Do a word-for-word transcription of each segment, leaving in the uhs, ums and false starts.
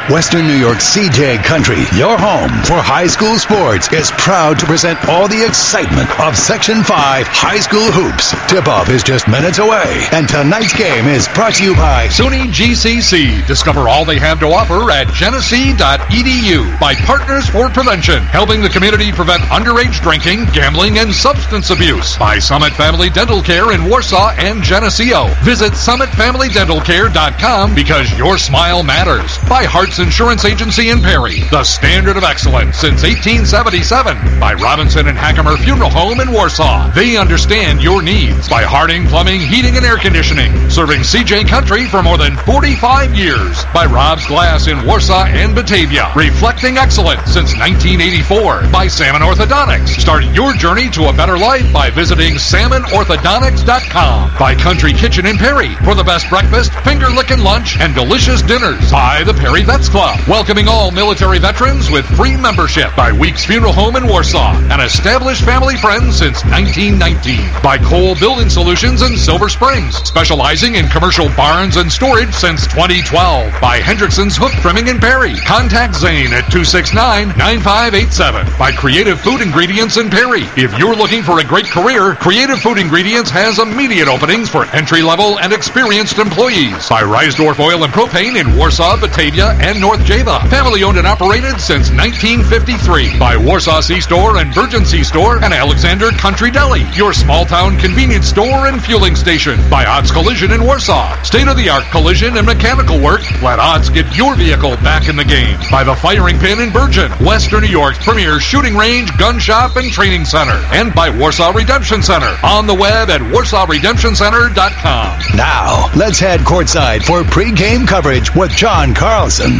Western New York C J Country, your home for high school sports, is proud to present all the excitement of Section five high school hoops. Tip-off is just minutes away, and tonight's game is brought to you by SUNY G C C. Discover all they have to offer at genesee dot e d u. By Partners for Prevention, helping the community prevent underage drinking, gambling, and substance abuse. By Summit Family Dental Care in Warsaw and Geneseo. Visit summit family dental care dot com because your smile matters. By Hearts Insurance Agency in Perry, the standard of excellence since eighteen seventy-seven. By Robinson and Hackemer Funeral Home in Warsaw. They understand your needs. By Harding Plumbing, Heating, and Air Conditioning, serving C J Country for more than forty-five years. By Rob's Glass in Warsaw and Batavia, reflecting excellence since nineteen eighty-four. By Salmon Orthodontics. Start your journey to a better life by visiting salmon orthodontics dot com. By Country Kitchen in Perry for the best breakfast, finger-licking lunch, and delicious dinners. By the Perry Vets Club, welcoming all military veterans with free membership. By Weeks Funeral Home in Warsaw, an established family friend since nineteen nineteen. By Cole Building Solutions in Silver Springs, specializing in commercial barns and storage since twenty twelve. By Hendrickson's Hook Trimming in Perry. Contact Zane at two six nine, nine five eight seven. By Creative Food Ingredients in Perry. If you're looking for a great career, Creative Food Ingredients has immediate openings for entry-level and experienced employees. By Reisdorf Oil and Propane in Warsaw, Batavia, and North Java. Family owned and operated since nineteen fifty-three. By Warsaw C-Store and Virgin C-Store and Alexander Country Deli, your small-town convenience store and fueling station. By Odds Collision in Warsaw. State-of-the-art collision and mechanical work. Let Odds get your vehicle back in the game. By the Firing Pin in Bergen, Western New York's premier shooting range, gun shop, and training center. And by Warsaw Redemption Center. On the web at warsaw redemption center dot com. Now, let's head courtside for pre-game coverage with John Carlson.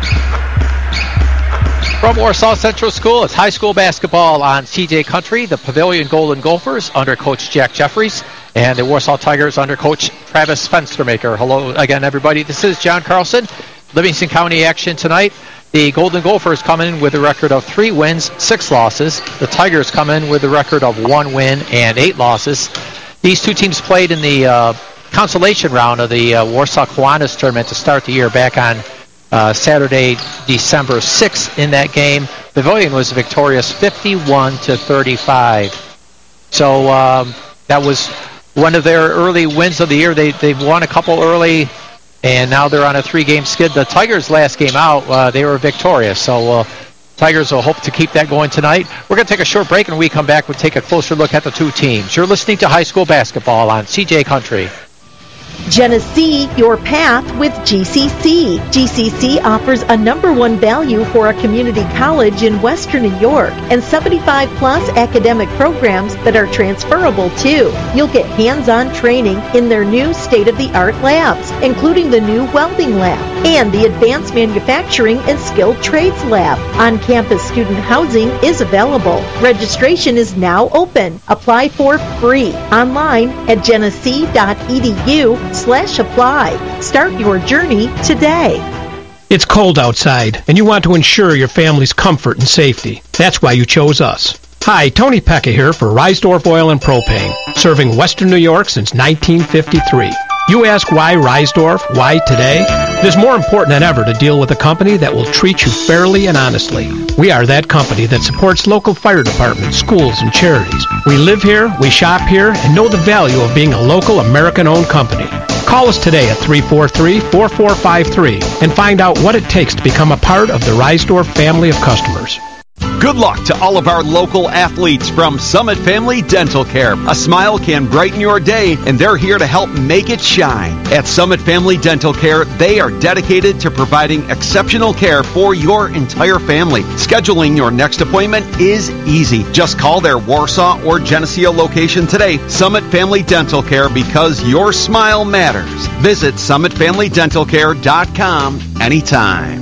From Warsaw Central School, it's high school basketball on C J Country. The Pavilion Golden Gophers under Coach Jack Jeffries, and the Warsaw Tigers under Coach Travis Fenstermaker. Hello again, everybody. This is John Carlson. Livingston County action tonight. The Golden Gophers come in with a record of three wins, six losses. The Tigers come in with a record of one win and eight losses. These two teams played in the uh, consolation round of the uh, Warsaw Kiwanis tournament to start the year back on uh, Saturday, December sixth. In that game, Pavilion was victorious fifty-one to thirty-five. So um, that was one of their early wins of the year. They they won a couple early, and now they're on a three-game skid. The Tigers' last game out, uh, they were victorious. So uh, Tigers will hope to keep that going tonight. We're going to take a short break, and when we come back, we'll take a closer look at the two teams. You're listening to high school basketball on C J Country. Genesee, your path with G C C. G C C offers a number one value for a community college in Western New York and seventy-five plus academic programs that are transferable too. You'll get hands-on training in their new state-of-the-art labs, including the new welding lab and the advanced manufacturing and skilled trades lab. On-campus student housing is available. Registration is now open. Apply for free online at genesee dot e d u slash apply. Start your journey today. It's cold outside, and you want to ensure your family's comfort and safety. That's why you chose us. Hi, Tony Pecca here for Reisdorf Oil and Propane, serving Western New York since nineteen fifty-three. You ask why Reisdorf, why today? It is more important than ever to deal with a company that will treat you fairly and honestly. We are that company that supports local fire departments, schools, and charities. We live here, we shop here, and know the value of being a local American-owned company. Call us today at three four three, four four five three and find out what it takes to become a part of the Reisdorf family of customers. Good luck to all of our local athletes from Summit Family Dental Care. A smile can brighten your day, and they're here to help make it shine. At Summit Family Dental Care, they are dedicated to providing exceptional care for your entire family. Scheduling your next appointment is easy. Just call their Warsaw or Geneseo location today. Summit Family Dental Care, because your smile matters. Visit summit family dental care dot com anytime.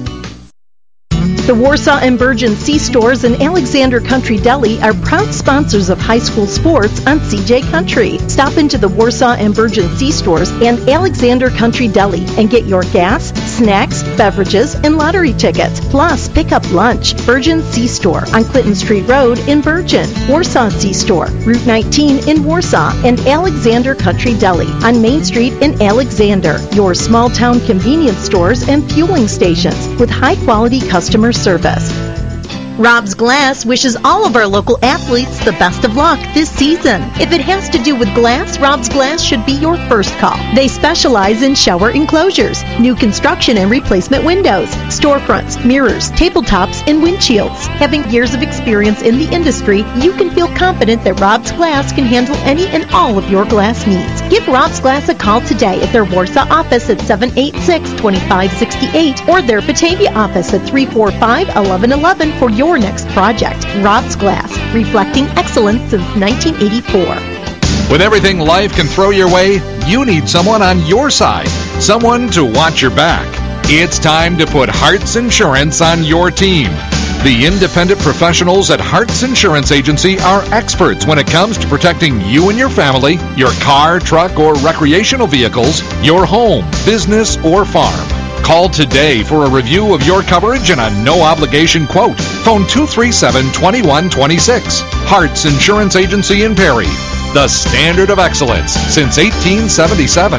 The Warsaw and Virgin C-Stores and Alexander Country Deli are proud sponsors of high school sports on C J Country. Stop into the Warsaw and Virgin C-Stores and Alexander Country Deli and get your gas, snacks, beverages, and lottery tickets. Plus, pick up lunch. Virgin C-Store on Clinton Street Road in Virgin. Warsaw C-Store, Route nineteen in Warsaw, and Alexander Country Deli on Main Street in Alexander. Your small-town convenience stores and fueling stations with high-quality customer service. Rob's Glass wishes all of our local athletes the best of luck this season. If it has to do with glass, Rob's Glass should be your first call. They specialize in shower enclosures, new construction and replacement windows, storefronts, mirrors, tabletops, and windshields. Having years of experience in the industry, you can feel confident that Rob's Glass can handle any and all of your glass needs. Give Rob's Glass a call today at their Warsaw office at seven eight six, two five six eight or their Batavia office at three four five, one one one one for your Your next project. Rob's Glass, reflecting excellence since nineteen eighty-four. With everything life can throw your way, you need someone on your side, someone to watch your back. It's time to put Hearts Insurance on your team. The independent professionals at Hearts Insurance Agency are experts when it comes to protecting you and your family, your car, truck, or recreational vehicles, your home, business, or farm. Call today for a review of your coverage and a no-obligation quote. Phone two three seven, two one two six. Hearts Insurance Agency in Perry. The standard of excellence since eighteen seventy-seven.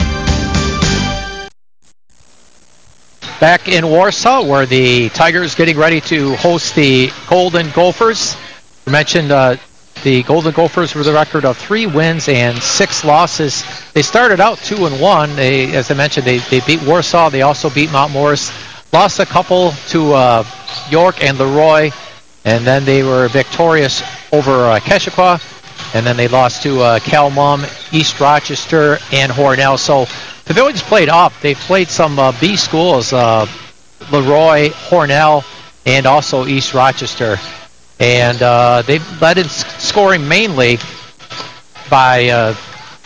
Back in Warsaw, where the Tigers getting ready to host the Golden Gophers. We mentioned uh, the Golden Gophers with a record of three wins and six losses. They started out two and one. They, as I mentioned, they, they beat Warsaw. They also beat Mount Morris. Lost a couple to uh, York and Leroy, and then they were victorious over uh, Keshequa, and then they lost to uh, Calmum, East Rochester, and Hornell. So Pavilion's played up. They played some uh, B schools, uh, Leroy, Hornell, and also East Rochester. And uh, they led in scoring mainly by uh,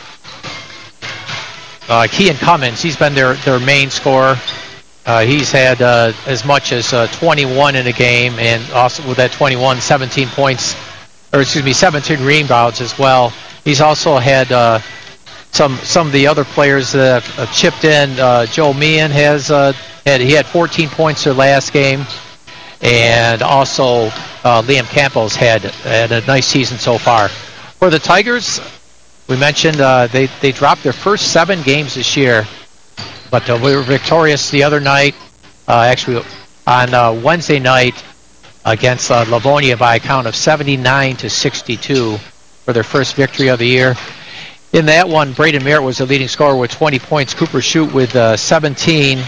uh, Kean Cummins. He's been their, their main scorer. Uh, he's had uh, as much as uh, twenty-one in a game, and also with that twenty-one, seventeen points, or excuse me, seventeen rebounds as well. He's also had uh, some some of the other players that have chipped in. Uh, Joe Meehan has uh, had he had fourteen points their last game, and also uh, Liam Campbell's had had a nice season so far. For the Tigers, we mentioned uh, they they dropped their first seven games this year. But uh, we were victorious the other night, uh, actually on uh, Wednesday night against uh, Livonia by a count of seventy-nine to sixty-two for their first victory of the year. In that one, Braden Merritt was the leading scorer with twenty points. Cooper Shute with uh, seventeen.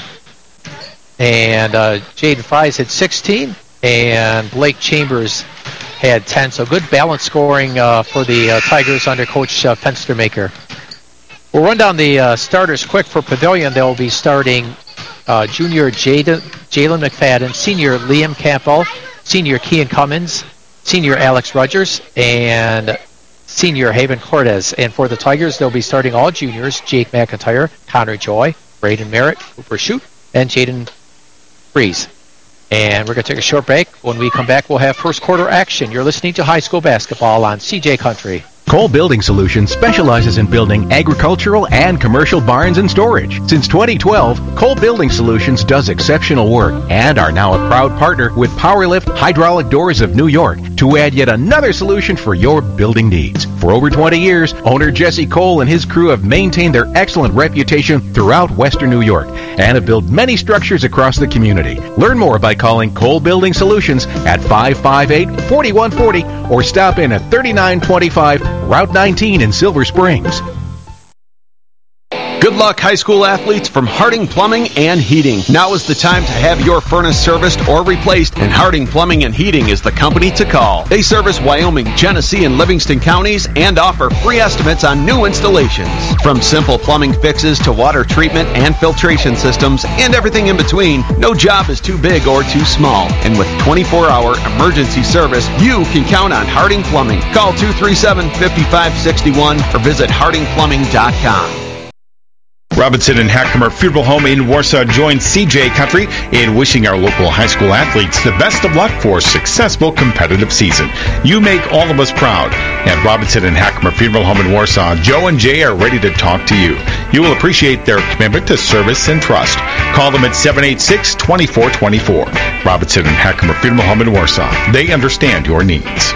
And uh, Jaden Fries had sixteen. And Blake Chambers had ten. So good balanced scoring uh, for the uh, Tigers under Coach uh, Fenstermaker. We'll run down the uh, starters quick for Pavilion. They'll be starting uh, junior Jalen McFadden, senior Liam Campbell, senior Kean Cummins, senior Alex Rogers, and senior Haven Cortez. And for the Tigers, they'll be starting all juniors, Jake McIntyre, Connor Joy, Braden Merritt, Cooper Shute, and Jaden Freeze. And we're going to take a short break. When we come back, we'll have first quarter action. You're listening to High School Basketball on C J Country. Cole Building Solutions specializes in building agricultural and commercial barns and storage. Since twenty twelve, Cole Building Solutions does exceptional work and are now a proud partner with Powerlift Hydraulic Doors of New York to add yet another solution for your building needs. For over twenty years, owner Jesse Cole and his crew have maintained their excellent reputation throughout Western New York and have built many structures across the community. Learn more by calling Cole Building Solutions at five five eight, four one four zero or stop in at thirty-nine twenty-five Route nineteen in Silver Springs. Good luck, high school athletes from Harding Plumbing and Heating. Now is the time to have your furnace serviced or replaced, and Harding Plumbing and Heating is the company to call. They service Wyoming, Genesee, and Livingston counties and offer free estimates on new installations. From simple plumbing fixes to water treatment and filtration systems and everything in between, no job is too big or too small. And with twenty-four hour emergency service, you can count on Harding Plumbing. Call two three seven, five five six one or visit harding plumbing dot com. Robinson and Hackemer Funeral Home in Warsaw joins C J Country in wishing our local high school athletes the best of luck for a successful competitive season. You make all of us proud. At Robinson and Hackemer Funeral Home in Warsaw, Joe and Jay are ready to talk to you. You will appreciate their commitment to service and trust. Call them at seven eight six, two four two four. Robinson and Hackemer Funeral Home in Warsaw. They understand your needs.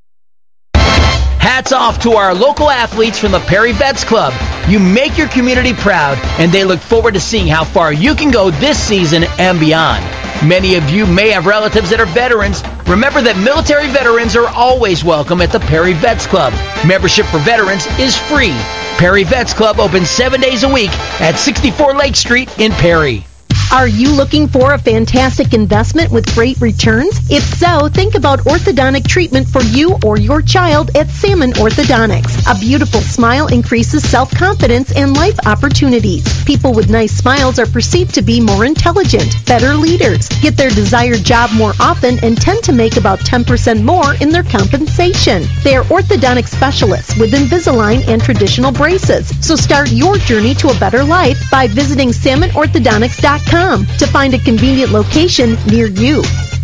Hats off to our local athletes from the Perry Vets Club. You make your community proud, and they look forward to seeing how far you can go this season and beyond. Many of you may have relatives that are veterans. Remember that military veterans are always welcome at the Perry Vets Club. Membership for veterans is free. Perry Vets Club opens seven days a week at sixty-four Lake Street in Perry. Are you looking for a fantastic investment with great returns? If so, think about orthodontic treatment for you or your child at Salmon Orthodontics. A beautiful smile increases self-confidence and life opportunities. People with nice smiles are perceived to be more intelligent, better leaders, get their desired job more often, and tend to make about ten percent more in their compensation. They are orthodontic specialists with Invisalign and traditional braces. So start your journey to a better life by visiting salmon orthodontics dot com. To find a convenient location near you.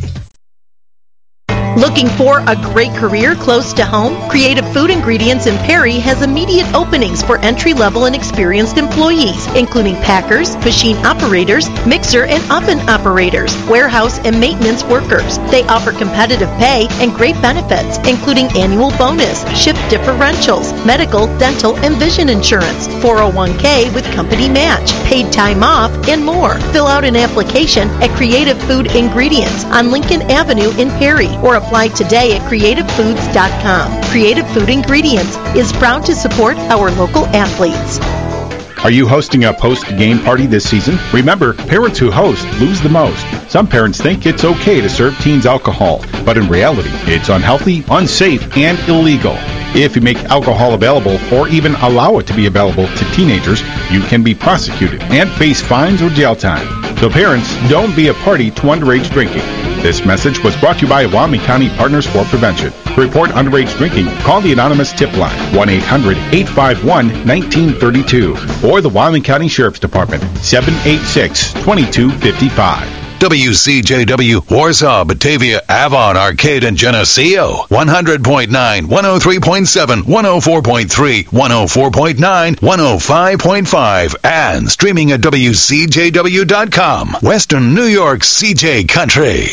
Looking for a great career close to home? Creative Food Ingredients in Perry has immediate openings for entry-level and experienced employees, including packers, machine operators, mixer and oven operators, warehouse and maintenance workers. They offer competitive pay and great benefits, including annual bonus, shift differentials, medical, dental, and vision insurance, four oh one k with company match, paid time off, and more. Fill out an application at Creative Food Ingredients on Lincoln Avenue in Perry, or apply today at creative foods dot com. Creative Food Ingredients is proud to support our local athletes. Are you hosting a post-game party this season? Remember, parents who host lose the most. Some parents think it's okay to serve teens alcohol, but in reality, it's unhealthy, unsafe, and illegal. If you make alcohol available or even allow it to be available to teenagers, you can be prosecuted and face fines or jail time. So parents, don't be a party to underage drinking. This message was brought to you by Wyoming County Partners for Prevention. To report underage drinking, call the anonymous tip line, one eight hundred, eight five one, one nine three two, or the Wyoming County Sheriff's Department, seven eight six, two two five five. W C J W, Warsaw, Batavia, Avon, Arcade, and Geneseo. one hundred point nine, one oh three point seven, one oh four point three, one oh four point nine, one oh five point five, and streaming at W C J W dot com. Western New York C J Country.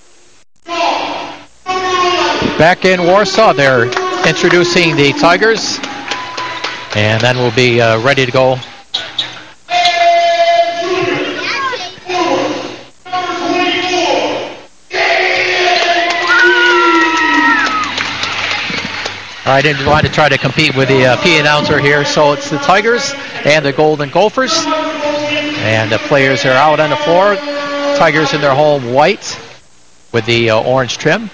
Back in Warsaw, they're introducing the Tigers, and then we'll be uh, ready to go. I didn't want to try to compete with the uh, P announcer here, so it's the Tigers and the Golden Gophers. And the players are out on the floor. Tigers in their home white with the uh, orange trim.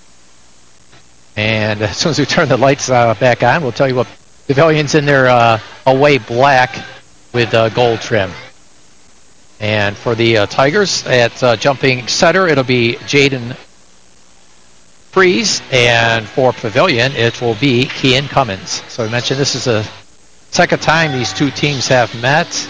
And as soon as we turn the lights uh, back on, we'll tell you what pavilion's in their uh, away black with uh, gold trim. And for the uh, Tigers at uh, jumping center, it'll be Jaden Freeze, and for Pavilion, it will be Kean Cummins. So I mentioned this is the second time these two teams have met,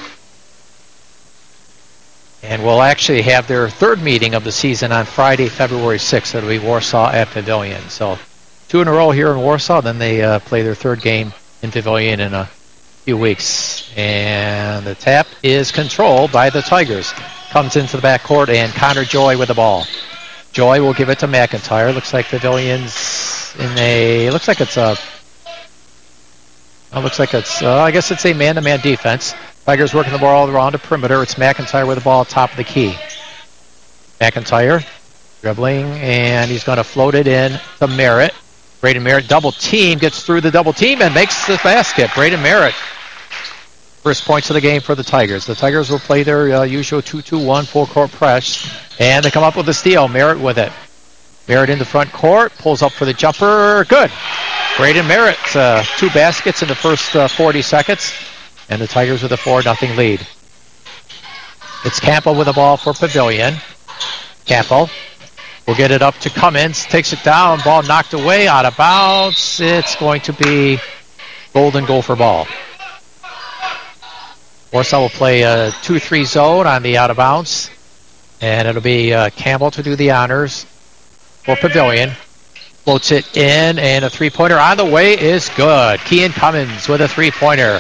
and we'll actually have their third meeting of the season on Friday, February sixth. It'll be Warsaw at Pavilion. So two in a row here in Warsaw, then they uh, play their third game in Pavilion in a few weeks. And the tap is controlled by the Tigers. Comes into the backcourt, and Connor Joy with the ball. Joy will give it to McIntyre. Looks like Pavilion's in a. Looks like it's a. It looks like it's. Uh, I guess it's a man-to-man defense. Tigers working the ball all around the perimeter. It's McIntyre with the ball top of the key. McIntyre dribbling, and he's going to float it in to Merritt. Braden Merritt double team, gets through the double team and makes the basket. Braden Merritt. First points of the game for the Tigers. The Tigers will play their uh, usual two two one full court press. And they come up with a steal. Merritt with it. Merritt in the front court. Pulls up for the jumper. Good. Braden Merritt. Uh, two baskets in the first uh, forty seconds. And the Tigers with a four nothing lead. It's Campbell with the ball for Pavilion. Campbell will get it up to Cummins. Takes it down. Ball knocked away. Out of bounds. It's going to be Golden Gopher ball. Warsaw will play a two three zone on the out of bounds. And it'll be uh, Campbell to do the honors for Pavilion. Floats it in, and a three-pointer on the way is good. Kean Cummins with a three-pointer.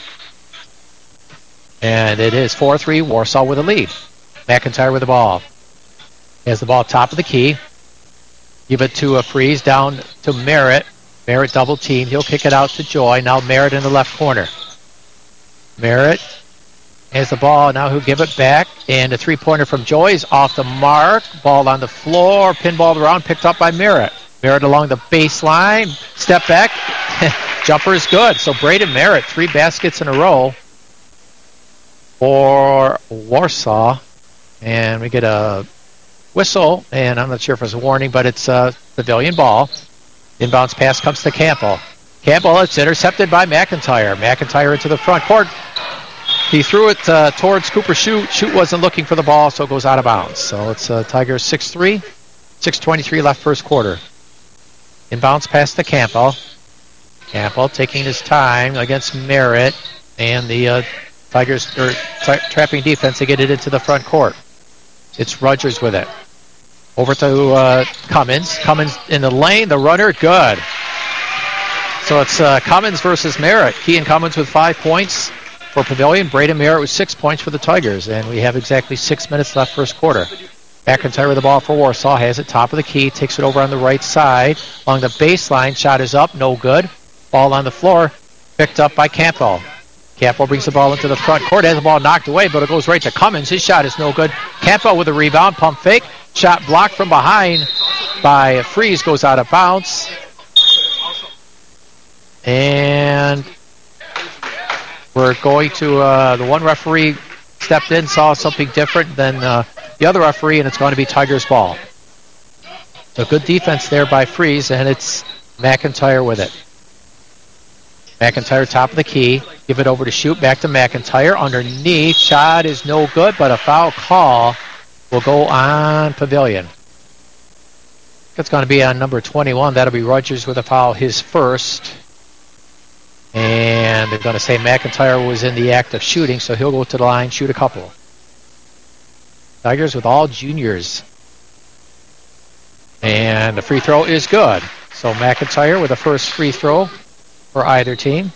And it is four three, Warsaw with a lead. McIntyre with the ball. Has the ball top of the key. Give it to a Freeze down to Merritt. Merritt double teamed. He'll kick it out to Joy. Now Merritt in the left corner. Merritt has the ball. Now he'll give it back. And a three-pointer from Joy is off the mark. Ball on the floor. Pinballed around. Picked up by Merritt. Merritt along the baseline. Step back. Jumper is good. So Braden Merritt, three baskets in a row for Warsaw. And we get a whistle. And I'm not sure if it's a warning, but it's a Pavilion ball. Inbounds pass comes to Campbell. Campbell, it's intercepted by McIntyre. McIntyre into the front court. He threw it uh, towards Cooper Shute. Shute wasn't looking for the ball, so it goes out of bounds. So it's uh, Tigers six three. six twenty-three left first quarter. Inbounds pass to Campbell. Campbell taking his time against Merritt. And the uh, Tigers are tra- trapping defense to get it into the front court. It's Rogers with it. Over to uh, Cummins. Cummins in the lane. The runner, good. So it's uh, Cummins versus Merritt. Kean Cummins with five points for Pavilion. Braden Merritt with six points for the Tigers. And we have exactly six minutes left first quarter. McIntyre with the ball for Warsaw. Has it top of the key. Takes it over on the right side. Along the baseline. Shot is up. No good. Ball on the floor. Picked up by Campbell. Campbell brings the ball into the front court. Has the ball knocked away, but it goes right to Cummins. His shot is no good. Campbell with a rebound. Pump fake. Shot blocked from behind by Freeze. Goes out of bounds. And we're going to, uh, the one referee stepped in, saw something different than uh, the other referee, and it's going to be Tigers ball. So good defense there by Freeze, and it's McIntyre with it. McIntyre top of the key. Give it over to Shute. Back to McIntyre. Underneath. Shot is no good, but a foul call will go on Pavilion. It's going to be on number twenty-one. That'll be Rogers with a foul, his first. And they're going to say McIntyre was in the act of shooting, so he'll go to the line, shoot a couple. Tigers with all juniors. And the free throw is good. So McIntyre with the first free throw for either team.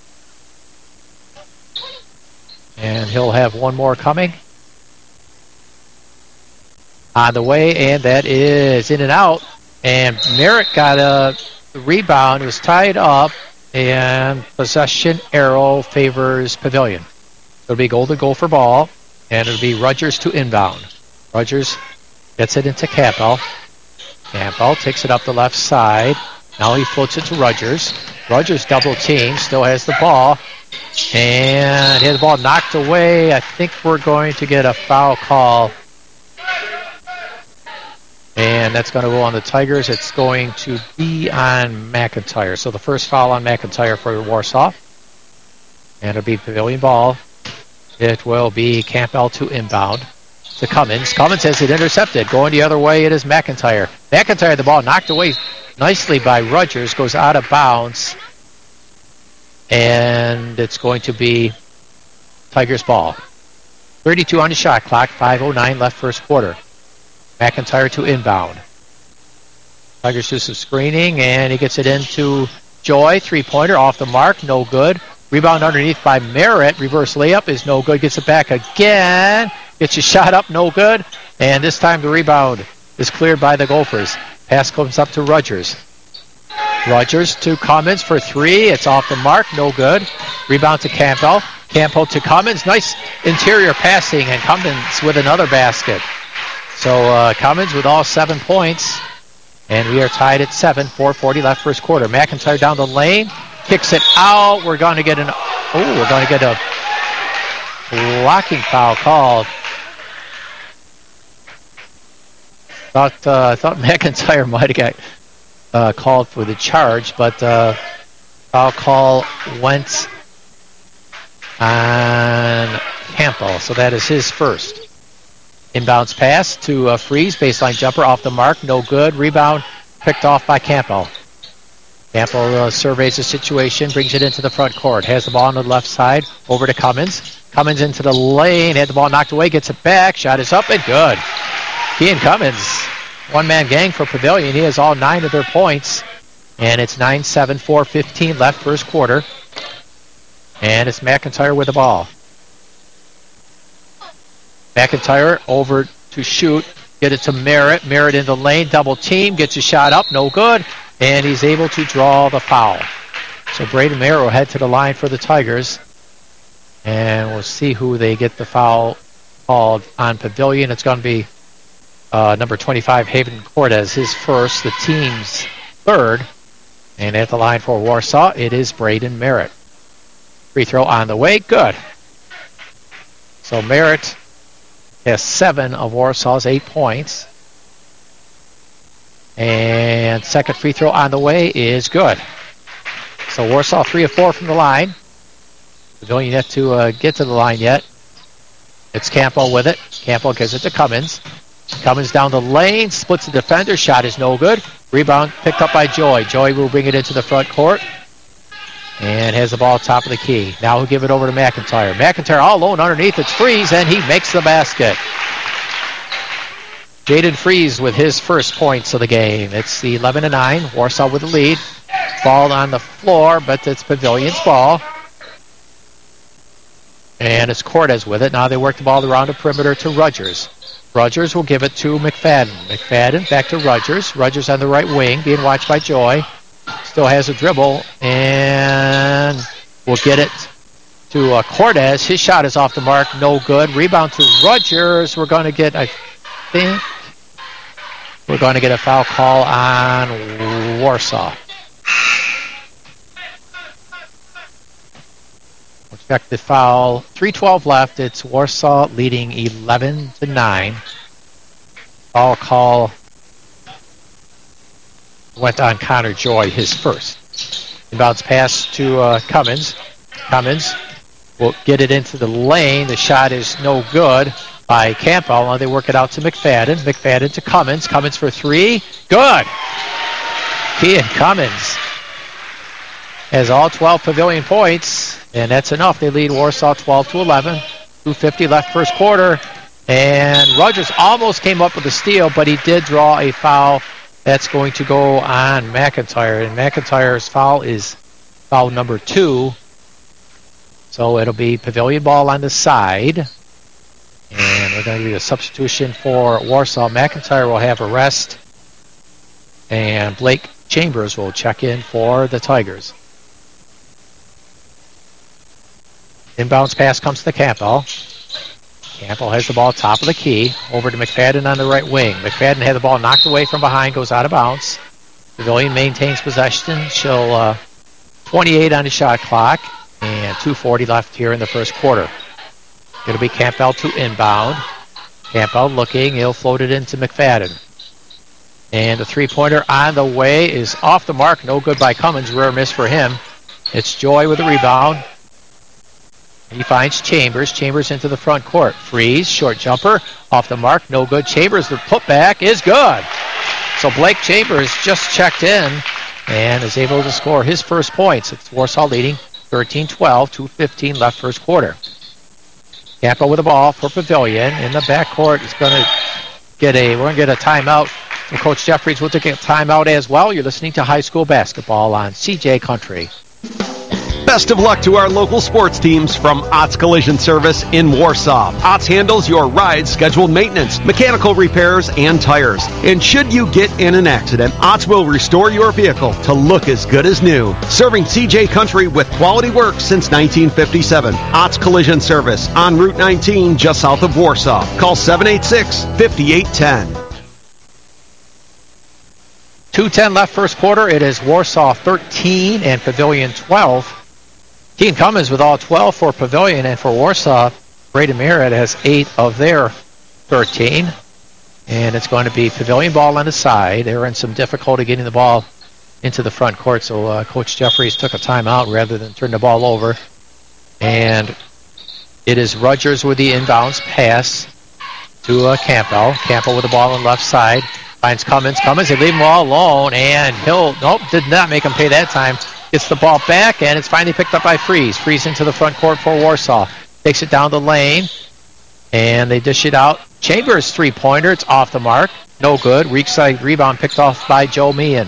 And he'll have one more coming on the way, and that is in and out. And Merritt got a rebound. It was tied up, and possession arrow favors Pavilion. It'll be Golden Gopher ball, and it'll be Rogers to inbound. Rogers gets it into Campbell. Campbell takes it up the left side. Now he floats it to Rogers. Rogers double team, still has the ball. And he has the ball knocked away. I think we're going to get a foul call. And that's going to go on the Tigers. It's going to be on McIntyre. So the first foul on McIntyre for Warsaw. And it'll be Pavilion ball. It will be Campbell to inbound to Cummins. Cummins has it intercepted. Going the other way, it is McIntyre. McIntyre, the ball knocked away nicely by Rogers. Goes out of bounds. And it's going to be Tigers ball. thirty-two on the shot clock. five oh nine left first quarter. McIntyre to inbound. Tigers do some screening, and he gets it into Joy. Three-pointer off the mark. No good. Rebound underneath by Merritt. Reverse layup is no good. Gets it back again. Gets a shot up. No good. And this time the rebound is cleared by the Gophers. Pass comes up to Rogers. Rogers to Cummins for three. It's off the mark. No good. Rebound to Campbell. Campbell to Cummins. Nice interior passing, and Cummins with another basket. So uh, Cummins with all seven points. And we are tied at seven. four forty left first quarter. McIntyre down the lane. Kicks it out. We're going to get an... Oh, we're going to get a blocking foul called. Thought, uh, I thought McIntyre might have got uh, called for the charge, but uh, foul call went on Campbell. So that is his first. Inbounds pass to uh, Freeze. Baseline jumper off the mark. No good. Rebound picked off by Campbell. Campbell uh, surveys the situation, brings it into the front court. Has the ball on the left side. Over to Cummins. Cummins into the lane, had the ball knocked away, gets it back, shot is up and good. Kean Cummins, one-man gang for Pavilion. He has all nine of their points. And it's nine seven, four fifteen left first quarter. And it's McIntyre with the ball. McIntyre over to shoot. Get it to Merritt. Merritt in the lane. Double team. Gets a shot up. No good. And he's able to draw the foul. So Braden Merritt will head to the line for the Tigers. And we'll see who they get the foul called on Pavilion. It's going to be uh, number twenty-five, Haven Cortez, his first, the team's third. And at the line for Warsaw, it is Braden Merritt. Free throw on the way. Good. So Merritt has seven of Warsaw's eight points. And second free throw on the way is good. So Warsaw three of four from the line. We don't yet to uh, get to the line yet. It's Campbell with it. Campbell gives it to Cummins. Cummins down the lane, splits the defender. Shot is no good. Rebound picked up by Joy. Joy will bring it into the front court. And has the ball top of the key. Now he'll give it over to McIntyre. McIntyre all alone underneath. It's Freeze, and he makes the basket. Jaden Freeze with his first points of the game. It's the eleven to nine. Warsaw with the lead. Ball on the floor, but it's Pavilion's ball. And it's Cortez with it. Now they work the ball around the perimeter to Rogers. Rogers will give it to McFadden. McFadden back to Rogers. Rogers on the right wing, being watched by Joy. Still has a dribble, and will get it to uh, Cortez. His shot is off the mark, no good. Rebound to Rogers. We're going to get, I think, we're going to get a foul call on Warsaw. We'll check the foul. three twelve left. It's Warsaw leading eleven to nine. Foul call went on Connor Joy, his first. Inbounds pass to uh, Cummins. Cummins will get it into the lane. The shot is no good by Campbell. Now they work it out to McFadden. McFadden to Cummins. Cummins for three. Good. Kean Cummins has all twelve Pavilion points, and that's enough. They lead Warsaw twelve to eleven. two fifty left first quarter. And Rogers almost came up with a steal, but he did draw a foul. That's going to go on McIntyre, and McIntyre's foul is foul number two. So it'll be Pavilion ball on the side. And we're going to do a substitution for Warsaw. McIntyre will have a rest, and Blake Chambers will check in for the Tigers. Inbounds pass comes to Campbell. Campbell has the ball top of the key. Over to McFadden on the right wing. McFadden had the ball knocked away from behind, goes out of bounds. Pavilion maintains possession. She'll uh, twenty-eight on the shot clock, and two forty left here in the first quarter. It'll be Campbell to inbound. Campbell looking. He'll float it into McFadden. And the three-pointer on the way is off the mark. No good by Cummins. Rare miss for him. It's Joy with the rebound. He finds Chambers. Chambers into the front court. Freeze, short jumper, off the mark, no good. Chambers, the putback is good. So Blake Chambers just checked in and is able to score his first points. It's Warsaw leading thirteen twelve, two fifteen left first quarter. Campbell with the ball for Pavilion. In the backcourt, is going to get a, we're going to get a timeout from Coach Jeffries. We'll take a timeout as well. You're listening to high school basketball on C J Country. Best of luck to our local sports teams from Ott's Collision Service in Warsaw. Ott's handles your ride scheduled maintenance, mechanical repairs, and tires. And should you get in an accident, Ott's will restore your vehicle to look as good as new. Serving C J Country with quality work since nineteen fifty-seven. Ott's Collision Service on Route nineteen just south of Warsaw. Call seven eight six, five eight one zero. two ten left first quarter. It is Warsaw thirteen and Pavilion twelve. Kean Cummins with all twelve for Pavilion, and for Warsaw, Braden Merritt has eight of their thirteen. And it's going to be Pavilion ball on the side. They were in some difficulty getting the ball into the front court, so uh, Coach Jeffries took a timeout rather than turn the ball over. And it is Rogers with the inbounds pass to uh, Campbell. Campbell with the ball on the left side. Finds Cummins. Cummins, they leave him all alone, and he'll, nope, did not make him pay that time. Gets the ball back, and it's finally picked up by Freeze. Freeze into the front court for Warsaw. takes it down the lane, and they dish it out. Chambers three-pointer. It's off the mark. No good. Weak side rebound picked off by Joe Meehan.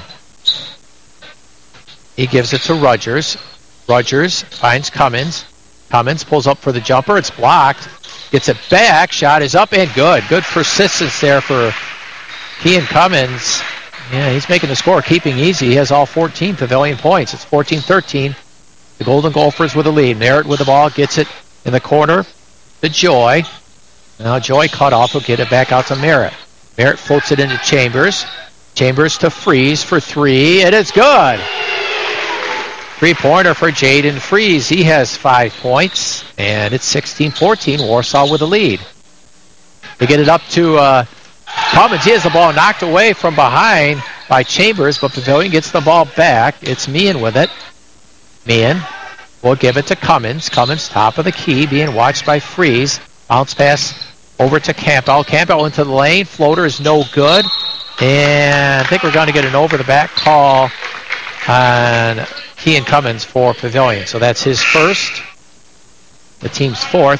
He gives it to Rogers. Rogers finds Cummins. Cummins pulls up for the jumper. It's blocked. Gets it back. Shot is up and good. Good persistence there for Kean Cummins. Yeah, he's making the score, keeping easy. He has all fourteen Pavilion points. It's fourteen thirteen. The Golden Gophers with the lead. Merritt with the ball. Gets it in the corner to Joy. Now Joy cut off. Will get it back out to Merritt. Merritt floats it into Chambers. Chambers to Freeze for three. It is good. Three-pointer for Jaden Freeze. He has five points, and it's sixteen fourteen. Warsaw with the lead. They get it up to uh, Cummins. He has the ball knocked away from behind by Chambers, but Pavilion gets the ball back. It's Meehan with it. Meehan will give it to Cummins. Cummins, top of the key, being watched by Freeze. Bounce pass over to Campbell. Campbell into the lane. Floater is no good. And I think we're going to get an over-the-back call on Kean Cummins for Pavilion. So that's his first. The team's fourth.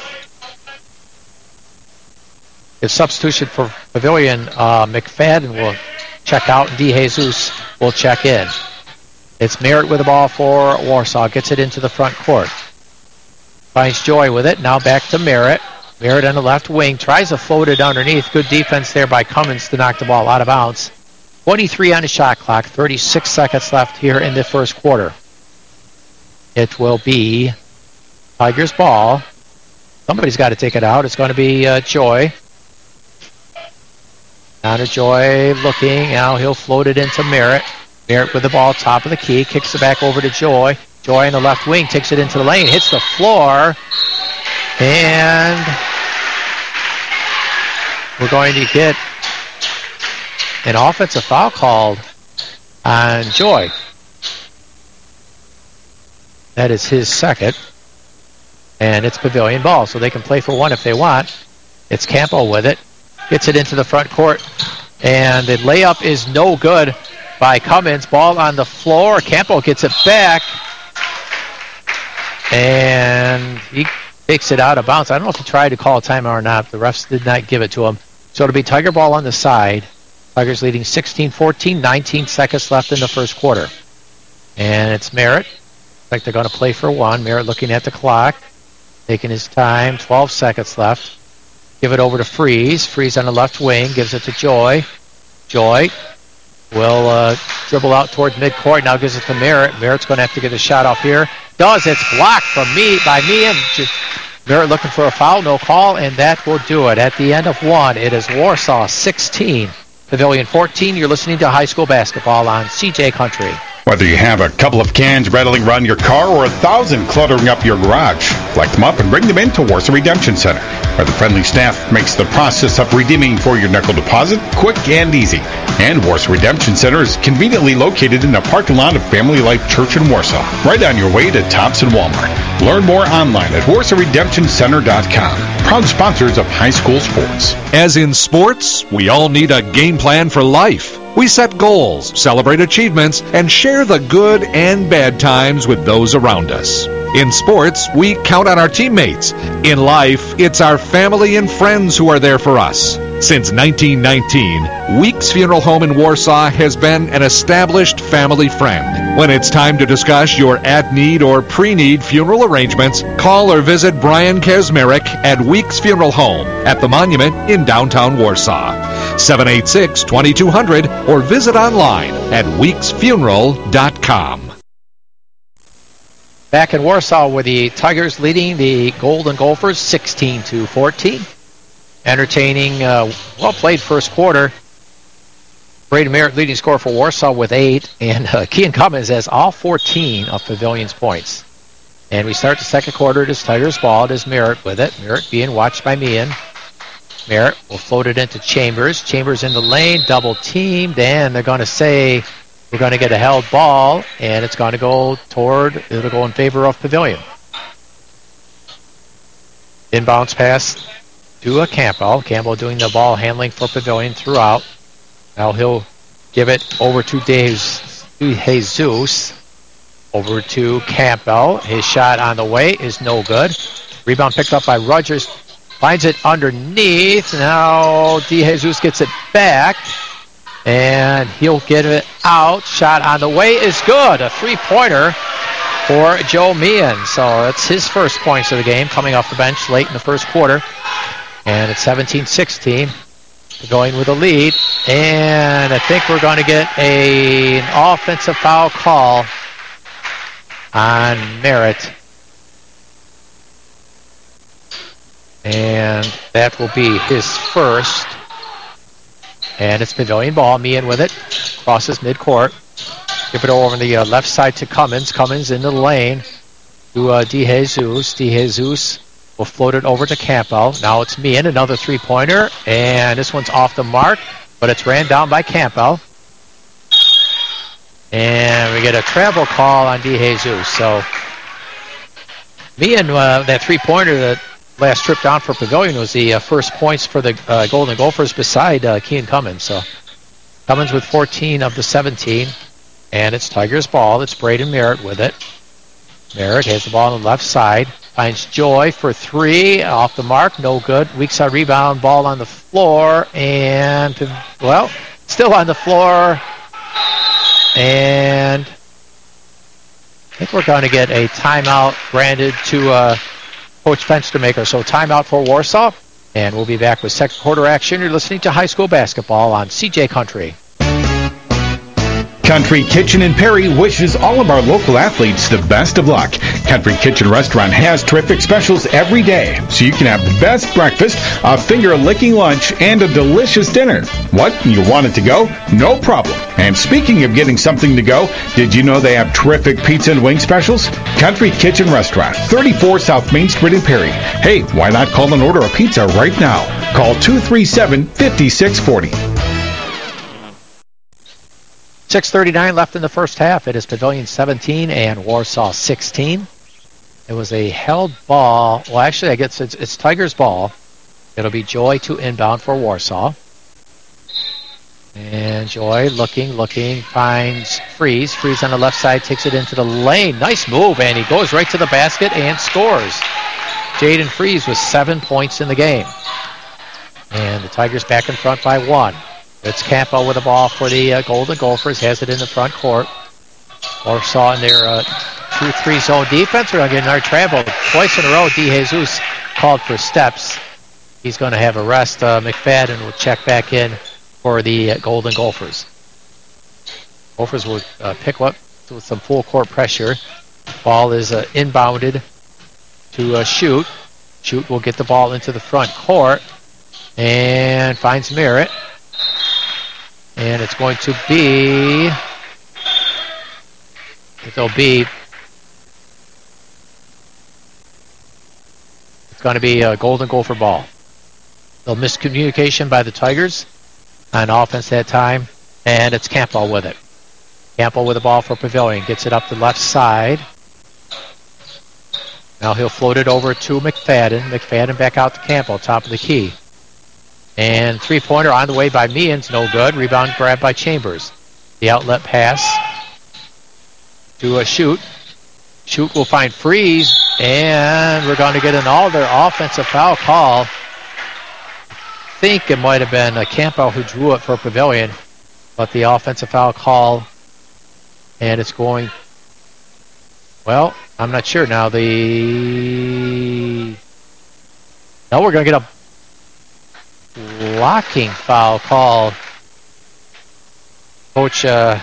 If substitution for Pavilion, uh, McFadden will check out and DeJesus will check in. It's Merritt with the ball for Warsaw. Gets it into the front court. Finds Joy with it. Now back to Merritt. Merritt on the left wing. Tries to float it underneath. Good defense there by Cummins to knock the ball out of bounds. twenty-three on the shot clock. thirty-six seconds left here in the first quarter. It will be Tigers ball. Somebody's got to take it out. It's going to be uh, Joy. Now to Joy looking. Now he'll float it into Merritt. Merritt with the ball, top of the key. Kicks it back over to Joy. Joy on the left wing. Takes it into the lane. Hits the floor. And we're going to get an offensive foul called on Joy. That is his second. And it's Pavilion ball, so they can play for one if they want. It's Campbell with it. Gets it into the front court. And the layup is no good by Cummins. Ball on the floor. Campbell gets it back. And he takes it out of bounds. I don't know if he tried to call a timeout or not. The refs did not give it to him. So it'll be Tiger ball on the side. Tigers leading sixteen fourteen. nineteen seconds left in the first quarter. And it's Merritt. Looks like they're going to play for one. Merritt looking at the clock. Taking his time. twelve seconds left. Give it over to Freeze. Freeze on the left wing. Gives it to Joy. Joy will uh, dribble out towards midcourt. Now gives it to Merritt. Merritt's going to have to get a shot off here. Does. It's blocked from me by me. And Merritt looking for a foul. No call. And that will do it. At the end of one, it is Warsaw sixteen. Pavilion fourteen. You're listening to high school basketball on C J Country. Whether you have a couple of cans rattling around your car or a thousand cluttering up your garage, collect them up and bring them into Warsaw Redemption Center, where the friendly staff makes the process of redeeming for your nickel deposit quick and easy. And Warsaw Redemption Center is conveniently located in the parking lot of Family Life Church in Warsaw, right on your way to Thompson Walmart. Learn more online at warsaw redemption center dot com. Proud sponsors of high school sports. As in sports, we all need a game plan for life. We set goals, celebrate achievements, and share the good and bad times with those around us. In sports, we count on our teammates. In life, it's our family and friends who are there for us. Since nineteen nineteen, Weeks Funeral Home in Warsaw has been an established family friend. When it's time to discuss your at-need or pre-need funeral arrangements, call or visit Brian Kazmarek at Weeks Funeral Home at the Monument in downtown Warsaw. seven eight six, two two zero zero or visit online at weeks funeral dot com. Back in Warsaw with the Tigers leading the Golden Gophers sixteen to fourteen. Entertaining, uh, well-played first quarter. Braden Merritt leading scorer for Warsaw with eight, and uh, Kean Cummins has all fourteen of Pavilion's points. And we start the second quarter. It is Tigers ball. It is Merritt with it. Merritt being watched by Meehan. Merritt will float it into Chambers. Chambers in the lane, double teamed, and they're going to say we're going to get a held ball, and it's going to go toward, it'll go in favor of Pavilion. Inbounds pass to a Campbell. Campbell doing the ball handling for Pavilion throughout. Now he'll give it over to DeJesus. Over to Campbell. His shot on the way is no good. Rebound picked up by Rogers. Finds it underneath. Now DeJesus gets it back. And he'll get it out. Shot on the way is good. A three-pointer for Joe Meehan. So that's his first points of the game, coming off the bench late in the first quarter. And it's seventeen sixteen. Going with a lead. And I think we're going to get a, an offensive foul call on Merritt. And that will be his first. And it's Pavilion ball. Meehan with it. Crosses midcourt. Give it over on the uh, left side to Cummins. Cummins into the lane to uh, DeJesus. DeJesus will float it over to Campbell. Now it's Meehan, another three-pointer. And this one's off the mark, but it's ran down by Campbell. And we get a travel call on DeJesus. So Meehan, uh, that three-pointer that last trip down for Pavilion was the uh, first points for the uh, Golden Gophers beside uh, Kean Cummins. So Cummins with fourteen of the seventeen. And it's Tigers ball. It's Braden Merritt with it. Merritt has the ball on the left side. Finds Joy for three. Off the mark. No good. Weak side rebound. Ball on the floor. And, well, still on the floor. And I think we're going to get a timeout granted to uh, Coach Fenstermaker. So timeout for Warsaw. And we'll be back with second quarter action. You're listening to high school basketball on C J Country. Country Kitchen in Perry wishes all of our local athletes the best of luck. Country Kitchen Restaurant has terrific specials every day, so you can have the best breakfast, a finger-licking lunch, and a delicious dinner. What? You want it to go? No problem. And speaking of getting something to go, did you know they have terrific pizza and wing specials? Country Kitchen Restaurant, thirty-four South Main Street in Perry. Hey, why not call and order a pizza right now? Call two three seven, five six four zero. six thirty-nine left in the first half. It is Pavilion seventeen and Warsaw sixteen. It was a held ball. Well, actually, I guess it's, it's Tigers ball. It'll be Joy to inbound for Warsaw. And Joy looking, looking, finds Freeze. Freeze on the left side takes it into the lane. Nice move, and he goes right to the basket and scores. Jaden Freeze with seven points in the game. And the Tigers back in front by one. It's Campbell with the ball for the uh, Golden Gophers. Has it in the front court. Warsaw in their uh, two three zone defense. We're going to get another travel. Twice in a row, DeJesus called for steps. He's going to have a rest. Uh, McFadden will check back in for the uh, Golden Gophers. Gophers will uh, pick up with some full court pressure. Ball is uh, inbounded to uh, Shoot. Shoot will get the ball into the front court and finds Merritt. And it's going to be, it'll be, it's going to be a Golden Gopher ball. A miscommunication by the Tigers on offense that time, and it's Campbell with it. Campbell with the ball for Pavilion, gets it up the left side. Now he'll float it over to McFadden. McFadden back out to Campbell, top of the key. And three-pointer on the way by Meehan's no good. Rebound grab by Chambers. The outlet pass to a Shoot. Shoot will find Freeze, and we're going to get an Alder offensive foul call. I think it might have been uh, Campbell who drew it for Pavilion, but the offensive foul call, and it's going, well, I'm not sure. Now the, no, we're going to get a blocking foul call. Coach, uh,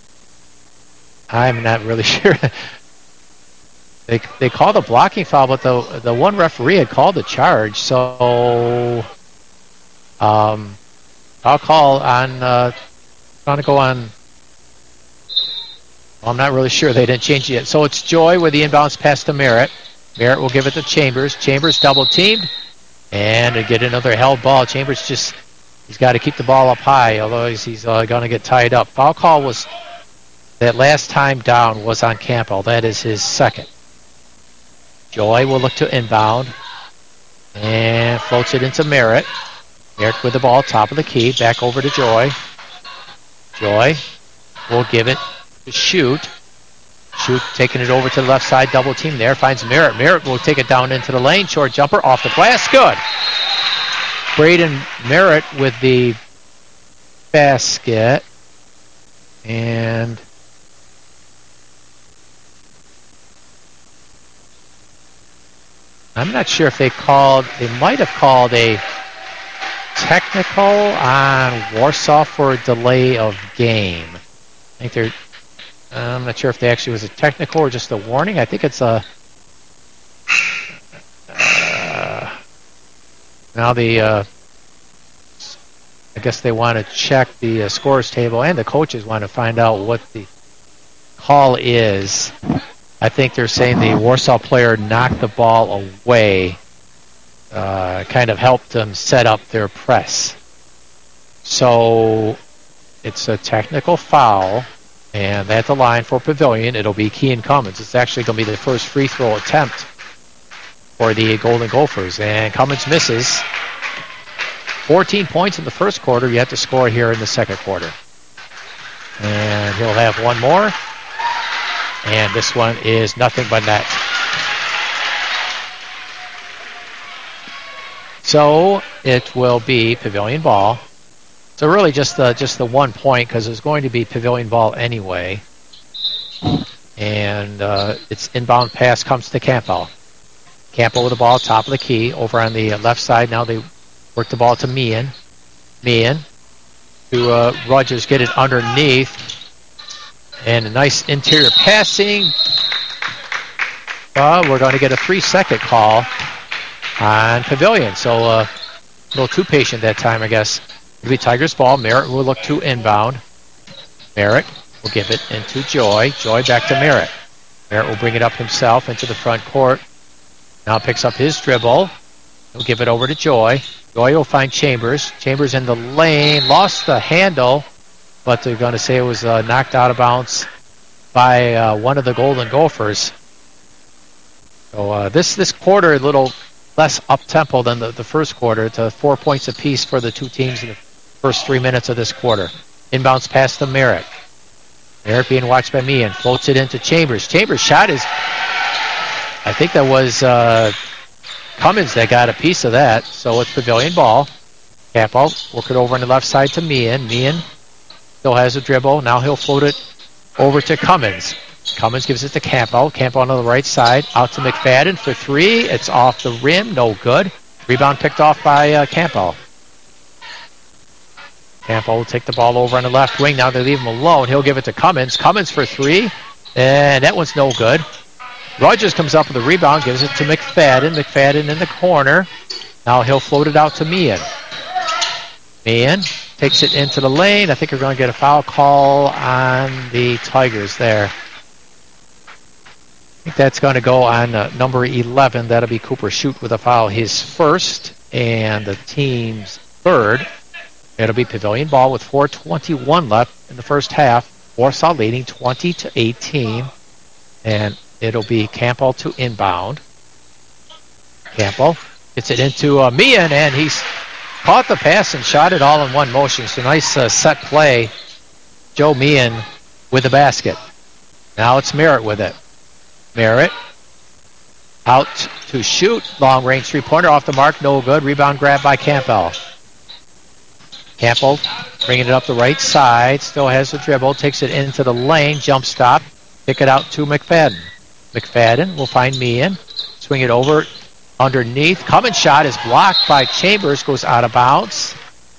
I'm not really sure. they they called a blocking foul, but the the one referee had called the charge. So um, I'll call on. Uh, trying to go on. Well, I'm not really sure. They didn't change it yet. So it's Joy with the inbounds pass to Merritt. Merritt will give it to Chambers. Chambers double teamed. And to get another held ball. Chambers just, he's got to keep the ball up high, although he's, he's uh, going to get tied up. Foul call was, that last time down was on Campbell. That is his second. Joy will look to inbound. And floats it into Merritt. Merritt with the ball, top of the key. Back over to Joy. Joy will give it to Shoot. Shoot, taking it over to the left side, double team there, finds Merritt. Merritt will take it down into the lane, short jumper, off the glass, good. Braden Merritt with the basket. And I'm not sure if they called, they might have called a technical on Warsaw for a delay of game. I think they're, I'm not sure if they actually was a technical or just a warning. I think it's a, uh, now the, uh, I guess they want to check the uh, scores table, and the coaches want to find out what the call is. I think they're saying the Warsaw player knocked the ball away, uh, kind of helped them set up their press. So it's a technical foul, and at the line for Pavilion, it'll be Kean Cummins. It's actually going to be the first free throw attempt for the Golden Gophers, and Cummins misses. fourteen points in the first quarter, yet to score here in the second quarter. And he'll have one more. And this one is nothing but net. So it will be Pavilion ball. So really just the, just the one point, because it's going to be Pavilion ball anyway. And uh, its inbound pass comes to Campbell. Campbell with the ball, top of the key, over on the left side. Now they work the ball to Meehan. Meehan to uh, Rogers, get it underneath. And a nice interior passing. Uh, we're going to get a three-second call on Pavilion. So uh, a little too patient that time, I guess. It'll be Tigers ball. Merritt will look to inbound. Merritt will give it into Joy. Joy back to Merritt. Merritt will bring it up himself into the front court. Now picks up his dribble. He'll give it over to Joy. Joy will find Chambers. Chambers in the lane. Lost the handle, but they're going to say it was uh, knocked out of bounds by uh, one of the Golden Gophers. So uh, this this quarter a little less up-tempo than the, the first quarter. It's uh, four points apiece for the two teams in the first three minutes of this quarter. Inbounds pass to Merritt. Merritt being watched by Meehan. Floats it into Chambers. Chambers' shot is, I think that was uh, Cummins that got a piece of that. So it's Pavilion ball. Campbell work it over on the left side to Meehan. Meehan still has a dribble. Now he'll float it over to Cummins. Cummins gives it to Campbell. Campbell on the right side. Out to McFadden for three. It's off the rim. No good. Rebound picked off by uh, Campbell. Campbell will take the ball over on the left wing. Now they leave him alone. He'll give it to Cummins. Cummins for three. And that one's no good. Rogers comes up with a rebound. Gives it to McFadden. McFadden in the corner. Now he'll float it out to Meehan. Meehan takes it into the lane. I think we're going to get a foul call on the Tigers there. I think that's going to go on uh, number eleven. That'll be Cooper Shute with a foul, his first, and the team's third. It'll be Pavilion ball with four twenty-one left in the first half. Warsaw leading twenty to eighteen. And it'll be Campbell to inbound. Campbell gets it into uh, Meehan, and he's caught the pass and shot it all in one motion. So nice uh, set play. Joe Meehan with the basket. Now it's Merritt with it. Merritt out to shoot. Long range three-pointer off the mark. No good. Rebound grab by Campbell. Campbell bringing it up the right side. Still has the dribble. Takes it into the lane. Jump stop. Pick it out to McFadden. McFadden will find Meehan. Swing it over underneath. Cummins' shot is blocked by Chambers. Goes out of bounds.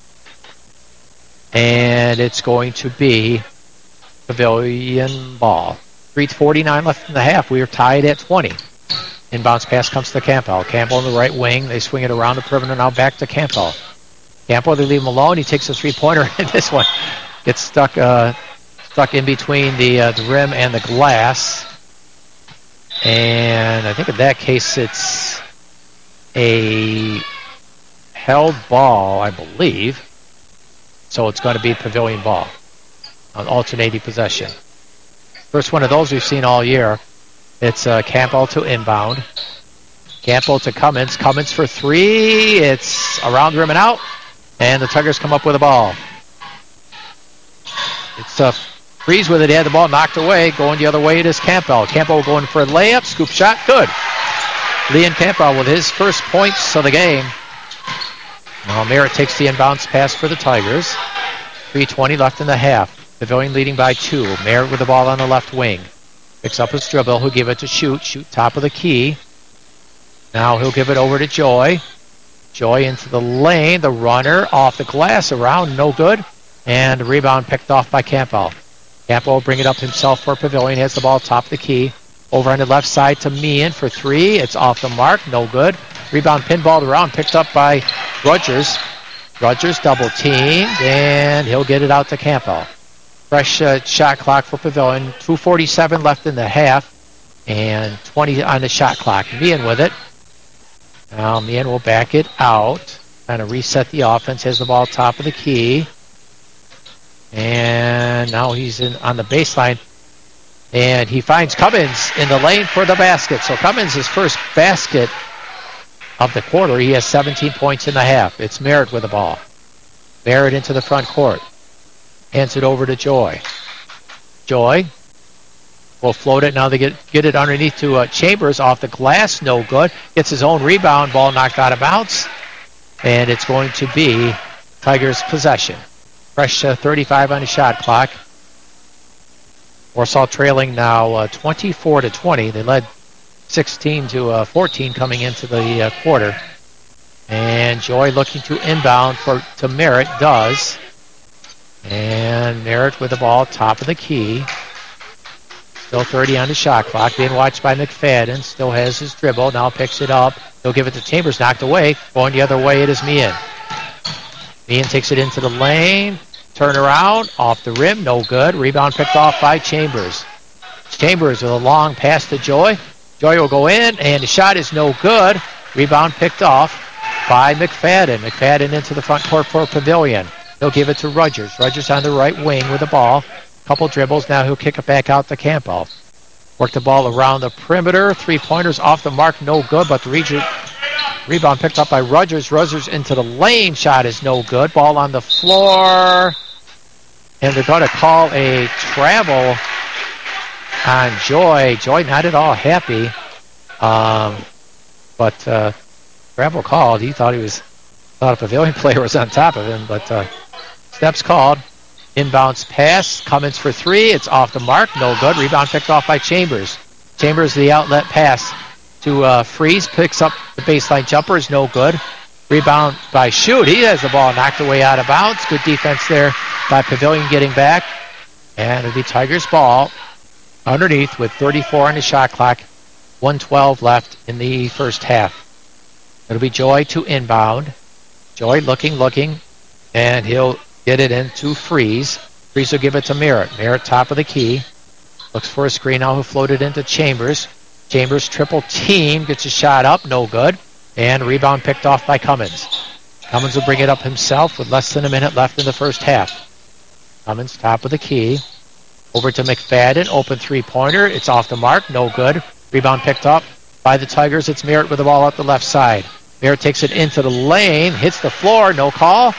And it's going to be Pavilion ball. three forty-nine left in the half. We are tied at twenty. Inbounds pass comes to Campbell. Campbell on the right wing. They swing it around the perimeter. Now back to Campbell. Campbell, they leave him alone. He takes a three-pointer. And this one gets stuck uh, stuck in between the, uh, the rim and the glass. And I think in that case it's a held ball, I believe. So it's going to be Pavilion ball on alternating possession. First one of those we've seen all year. It's uh, Campbell to inbound. Campbell to Cummins. Cummins for three. It's around the rim and out. And the Tigers come up with a ball. It's uh, Freeze with it. He had the ball knocked away. Going the other way, it is Campbell. Campbell going for a layup. Scoop shot. Good. Leon Campbell with his first points of the game. Now Merritt takes the inbounds pass for the Tigers. three twenty left in the half. Pavilion leading by two. Merritt with the ball on the left wing. Picks up his dribble. He'll give it to Shoot. Shoot top of the key. Now he'll give it over to Joy. Joy into the lane. The runner off the glass around. No good. And the rebound picked off by Campbell. Campbell will bring it up himself for Pavilion. He has the ball top of the key. Over on the left side to Meehan for three. It's off the mark. No good. Rebound pinballed around. Picked up by Rogers. Rogers double teamed. And he'll get it out to Campbell. Fresh uh, shot clock for Pavilion. two forty-seven left in the half. And twenty on the shot clock. Meehan with it. Now Meehan will back it out. Kind of reset the offense. Has the ball top of the key. And now he's in on the baseline. And he finds Cummins in the lane for the basket. So Cummins, his first basket of the quarter. He has seventeen points in the half. It's Merritt with the ball. Merritt into the front court. Hands it over to Joy. Joy will float it. Now they get, get it underneath to uh, Chambers off the glass. No good. Gets his own rebound. Ball knocked out of bounds. And it's going to be Tigers' possession. Fresh uh, thirty-five on the shot clock. Warsaw trailing now uh, twenty-four to twenty. They led sixteen to uh, fourteen coming into the uh, quarter. And Joy looking to inbound for to Merritt. Does. And Merritt with the ball top of the key. Still thirty on the shot clock. Being watched by McFadden. Still has his dribble. Now picks it up. He'll give it to Chambers. Knocked away. Going the other way, it is Meehan. Meehan takes it into the lane. Turn around. Off the rim. No good. Rebound picked off by Chambers. Chambers with a long pass to Joy. Joy will go in, and the shot is no good. Rebound picked off by McFadden. McFadden into the front court for Pavilion. He'll give it to Rogers. Rogers on the right wing with the ball. Couple dribbles. Now he'll kick it back out to Campbell. Work the ball around the perimeter. Three-pointers off the mark. No good, but the region... Rebound picked up by Rogers. Rogers into the lane. Shot is no good. Ball on the floor. And they're going to call a travel on Joy. Joy not at all happy. Um, but uh, travel called. He thought he was thought a Pavilion player was on top of him. But uh, steps called. Inbounds pass. Cummins for three. It's off the mark. No good. Rebound picked off by Chambers. Chambers the outlet pass to uh, Freeze. Picks up the baseline jumper. Is no good. Rebound by Shoot. He has the ball knocked away out of bounds. Good defense there by Pavilion getting back. And it'll be Tigers ball underneath with thirty-four on the shot clock. one twelve left in the first half. It'll be Joy to inbound. Joy looking, looking. And he'll get it into Freeze. Freeze will give it to Merritt. Merritt top of the key. Looks for a screen. Now he'll float it into Chambers. Chambers triple team. Gets a shot up. No good. And rebound picked off by Cummins. Cummins will bring it up himself with less than a minute left in the first half. Cummins top of the key. Over to McFadden. Open three-pointer. It's off the mark. No good. Rebound picked up by the Tigers. It's Merritt with the ball up the left side. Merritt takes it into the lane. Hits the floor. No call.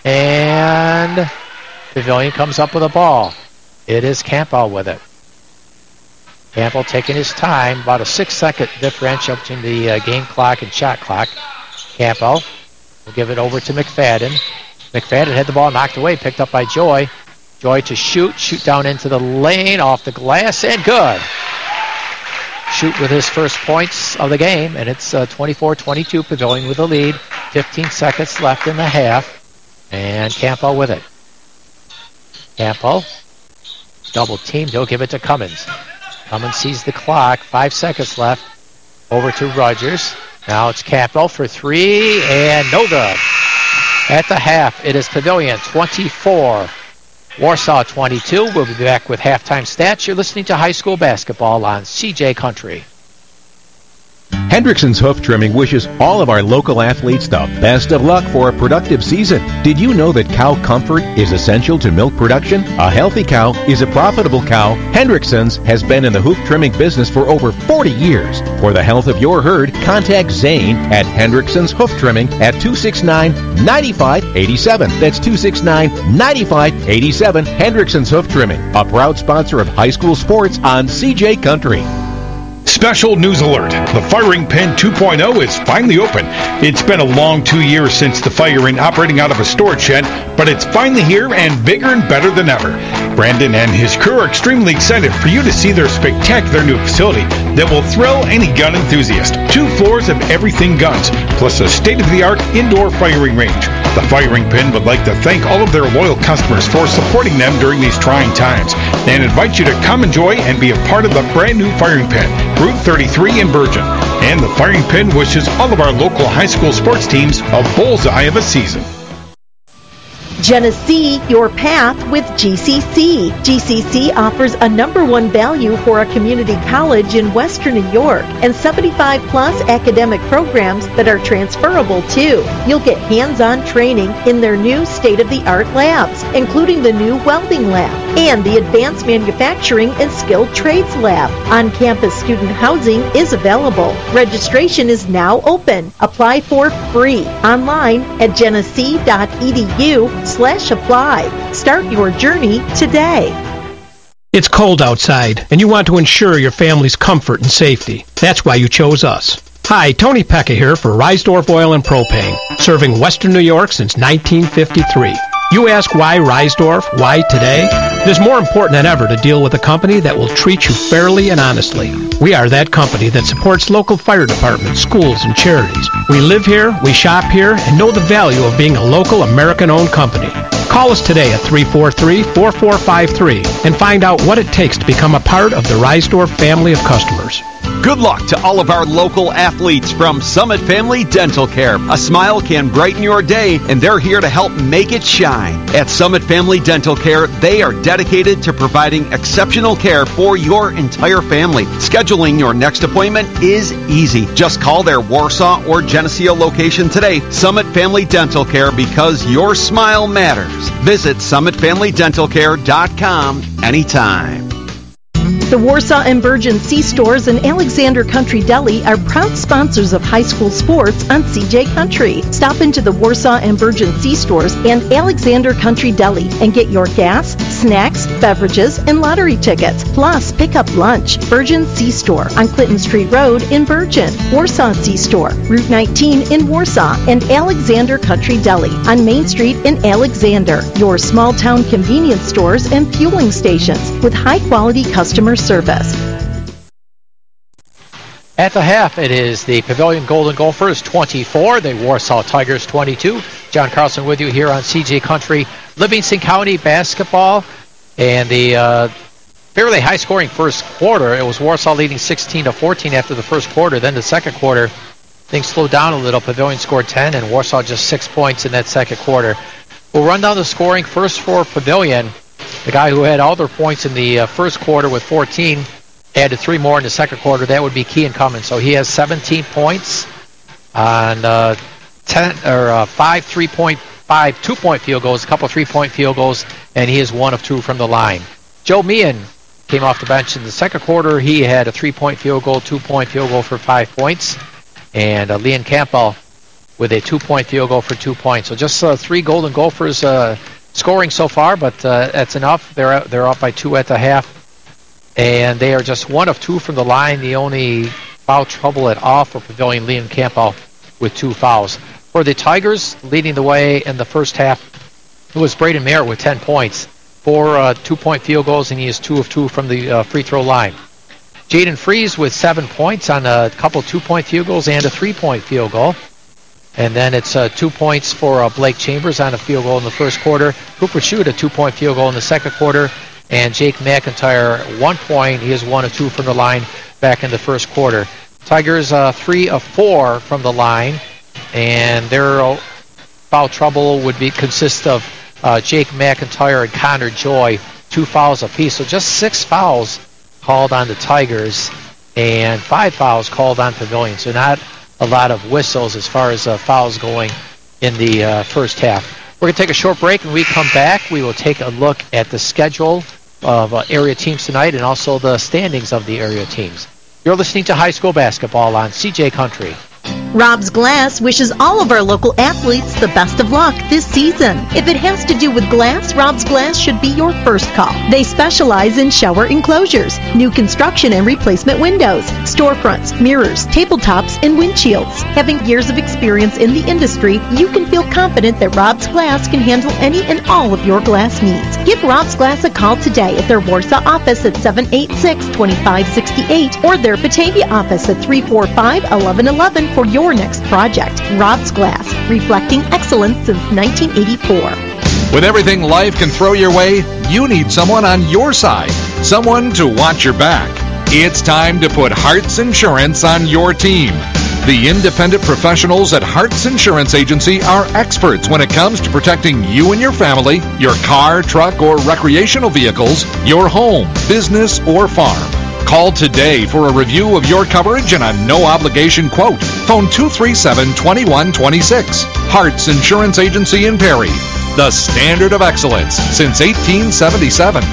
And Pavilion comes up with a ball. It is Campbell with it. Campbell taking his time, about a six-second differential between the uh, game clock and shot clock. Campbell will give it over to McFadden. McFadden had the ball knocked away, picked up by Joy. Joy to Shoot. Shoot down into the lane, off the glass, and good. Shoot with his first points of the game, and it's uh, twenty-four twenty-two, Pavilion with the lead. fifteen seconds left in the half, and Campbell with it. Campbell, double teamed. He'll give it to Cummins. Cummins sees the clock. Five seconds left. Over to Rogers. Now it's Campbell for three, and no good. At the half, it is Pavilion twenty-four, Warsaw twenty-two. We'll be back with halftime stats. You're listening to high school basketball on C J Country. Hendrickson's Hoof Trimming wishes all of our local athletes the best of luck for a productive season. Did you know that cow comfort is essential to milk production? A healthy cow is a profitable cow. Hendrickson's has been in the hoof trimming business for over forty years. For the health of your herd, contact Zane at Hendrickson's Hoof Trimming at two six nine, nine five eight seven. That's two six nine, nine five eight seven. Hendrickson's Hoof Trimming, a proud sponsor of high school sports on C J Country. Special news alert. The Firing Pin two point oh is finally open. It's been a long two years since the firing operating out of a storage shed, but it's finally here and bigger and better than ever. Brandon and his crew are extremely excited for you to see their spectacular new facility that will thrill any gun enthusiast. Two floors of everything guns, plus a state-of-the-art indoor firing range. The Firing Pin would like to thank all of their loyal customers for supporting them during these trying times and invite you to come enjoy and be a part of the brand new Firing Pin, Route thirty-three in Bergen. And the Firing Pin wishes all of our local high school sports teams a bullseye of a season. Genesee, your path with G C C. G C C offers a number one value for a community college in Western New York and seventy-five plus academic programs that are transferable too. You'll get hands-on training in their new state-of-the-art labs, including the new welding lab and the advanced manufacturing and skilled trades lab. On-campus student housing is available. Registration is now open. Apply for free online at genesee.edu slash apply. Start your journey today. It's cold outside, and you want to ensure your family's comfort and safety. That's why you chose us. Hi, Tony Pecca here for Reisdorf Oil and Propane, serving Western New York since nineteen fifty-three. You ask why Reisdorf? Why today? It is more important than ever to deal with a company that will treat you fairly and honestly. We are that company that supports local fire departments, schools, and charities. We live here, we shop here, and know the value of being a local American-owned company. Call us today at three four three, four four five three and find out what it takes to become a part of the Reisdorf family of customers. Good luck to all of our local athletes from Summit Family Dental Care. A smile can brighten your day, and they're here to help make it shine. At Summit Family Dental Care, they are dedicated to providing exceptional care for your entire family. Scheduling your next appointment is easy. Just call their Warsaw or Geneseo location today. Summit Family Dental Care, because your smile matters. Visit summit family dental care dot com anytime. The Warsaw and Bergen C-Stores and Alexander Country Deli are proud sponsors of high school sports on C J Country. Stop into the Warsaw and Bergen C-Stores and Alexander Country Deli and get your gas, snacks, beverages, and lottery tickets. Plus, pick up lunch. Bergen C-Store on Clinton Street Road in Bergen. Warsaw C-Store, Route nineteen in Warsaw, and Alexander Country Deli on Main Street in Alexander. Your small-town convenience stores and fueling stations with high-quality customer service. At the half, it is the Pavilion Golden Gophers twenty-four, the Warsaw Tigers twenty-two. John Carlson with you here on C J Country. Livingston County basketball, and the uh, fairly high-scoring first quarter. It was Warsaw leading sixteen to fourteen after the first quarter. Then the second quarter, things slowed down a little. Pavilion scored ten, and Warsaw just six points in that second quarter. We'll run down the scoring first for Pavilion. The guy who had all their points in the uh, first quarter with fourteen added three more in the second quarter. That would be Kean Cummins. So he has seventeen points on uh, ten or uh, five three-point, five two-point field goals, a couple three-point field goals, and he is one of two from the line. Joe Meehan came off the bench in the second quarter. He had a three-point field goal, two-point field goal for five points, and uh, Leon Campbell with a two-point field goal for two points. So just uh, three Golden Gophers uh, scoring so far, but uh, that's enough. They're they're up by two at the half, and they are just one of two from the line. The only foul trouble at all for Pavilion, Leon Campbell with two fouls. For the Tigers, leading the way in the first half, it was Braden Merritt with ten points, four uh, two-point field goals, and he is two of two from the uh, free throw line. Jaden Fries with seven points on a couple two-point field goals and a three-point field goal. And then it's uh, two points for uh, Blake Chambers on a field goal in the first quarter. Cooper Shoot, a two-point field goal in the second quarter. And Jake McIntyre, one point. He is one of two from the line back in the first quarter. Tigers, uh, three of four from the line. And their uh, foul trouble would be consist of uh, Jake McIntyre and Connor Joy, two fouls apiece. So just six fouls called on the Tigers. and five fouls called on Pavilion. So not a lot of whistles as far as uh, fouls going in the uh, first half. We're going to take a short break. When we come back, we will take a look at the schedule of uh, area teams tonight and also the standings of the area teams. You're listening to High School Basketball on C J Country. Rob's Glass wishes all of our local athletes the best of luck this season. If it has to do with glass, Rob's Glass should be your first call. They specialize in shower enclosures, new construction and replacement windows, storefronts, mirrors, tabletops, and windshields. Having years of experience in the industry, you can feel confident that Rob's Glass can handle any and all of your glass needs. Give Rob's Glass a call today at their Warsaw office at seven eight six, two five six eight or their Batavia office at three four five, one one one one for your next project. Rob's Glass, reflecting excellence since nineteen eighty-four. With everything life can throw your way, you need someone on your side, someone to watch your back. It's time to put Hearts Insurance on your team. The independent professionals at Hearts Insurance Agency are experts when it comes to protecting you and your family, your car, truck, or recreational vehicles, your home, business, or farm. Call today for a review of your coverage and a no-obligation quote. Phone two three seven, two one two six. Hearts Insurance Agency in Perry. The standard of excellence since eighteen seventy-seven.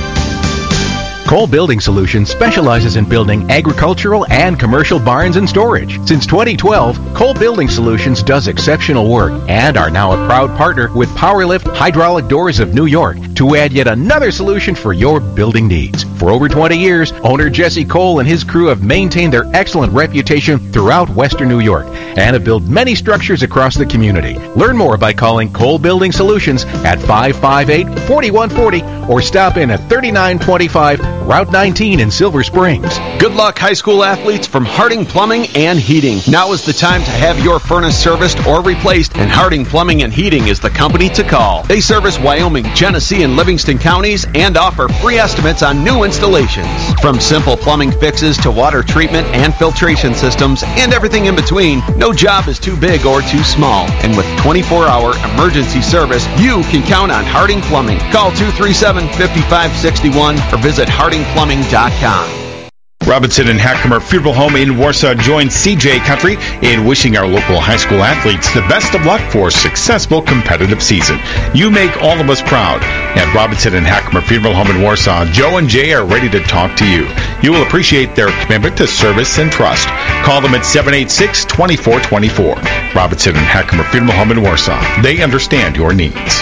Cole Building Solutions specializes in building agricultural and commercial barns and storage. Since twenty twelve, Cole Building Solutions does exceptional work and are now a proud partner with Powerlift Hydraulic Doors of New York to add yet another solution for your building needs. For over twenty years, owner Jesse Cole and his crew have maintained their excellent reputation throughout Western New York and have built many structures across the community. Learn more by calling Cole Building Solutions at five five eight, four one four zero or stop in at thirty-nine twenty-five Route nineteen in Silver Springs. Good luck, high school athletes from Harding Plumbing and Heating. Now is the time to have your furnace serviced or replaced, and Harding Plumbing and Heating is the company to call. They service Wyoming, Genesee, and Livingston counties and offer free estimates on new installations. From simple plumbing fixes to water treatment and filtration systems and everything in between, no job is too big or too small. And with twenty-four hour emergency service, you can count on Harding Plumbing. Call two three seven, five five six one or visit harding plumbing dot com. Robinson and Hackemer Funeral Home in Warsaw joins C J Country in wishing our local high school athletes the best of luck for a successful competitive season. You make all of us proud. At Robinson and Hackemer Funeral Home in Warsaw, Joe and Jay are ready to talk to you. You will appreciate their commitment to service and trust. Call them at seven eight six, two four two four. Robinson and Hackemer Funeral Home in Warsaw. They understand your needs.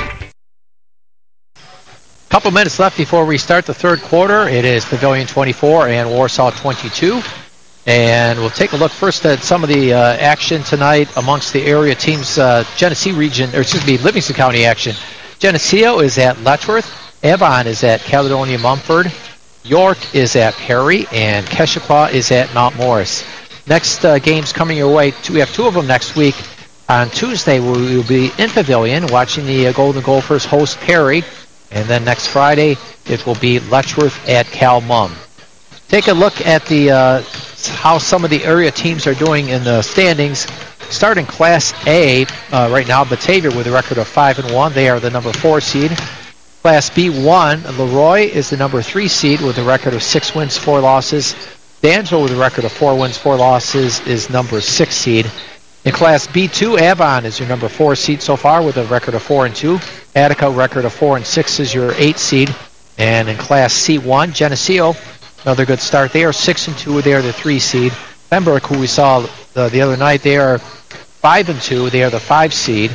Couple minutes left before we start the third quarter. It is Pavilion twenty-four and Warsaw twenty-two. And we'll take a look first at some of the uh, action tonight amongst the area teams. Uh, Genesee region, or excuse me, Livingston County action. Geneseo is at Letchworth. Avon is at Caledonia Mumford. York is at Perry. And Keshequa is at Mount Morris. Next uh, games coming your way. We have two of them next week. On Tuesday, we will be in Pavilion watching the uh, Golden Gophers host Perry. And then next Friday, it will be Letchworth at Cal Mum. Take a look at the uh, how some of the area teams are doing in the standings. Starting Class A uh, right now, Batavia with a record of five and one. They are the number four seed. Class B one, Leroy is the number three seed with a record of six wins, four losses. Danville with a record of four wins, four losses is number six seed. In Class B two, Avon is your number four seed so far with a record of four and two. Attica record of four and six is your eight seed. And in Class C one, Geneseo, another good start. They are six and two. They are the three seed. Pembroke, who we saw the, the other night, they are five and two. They are the five seed.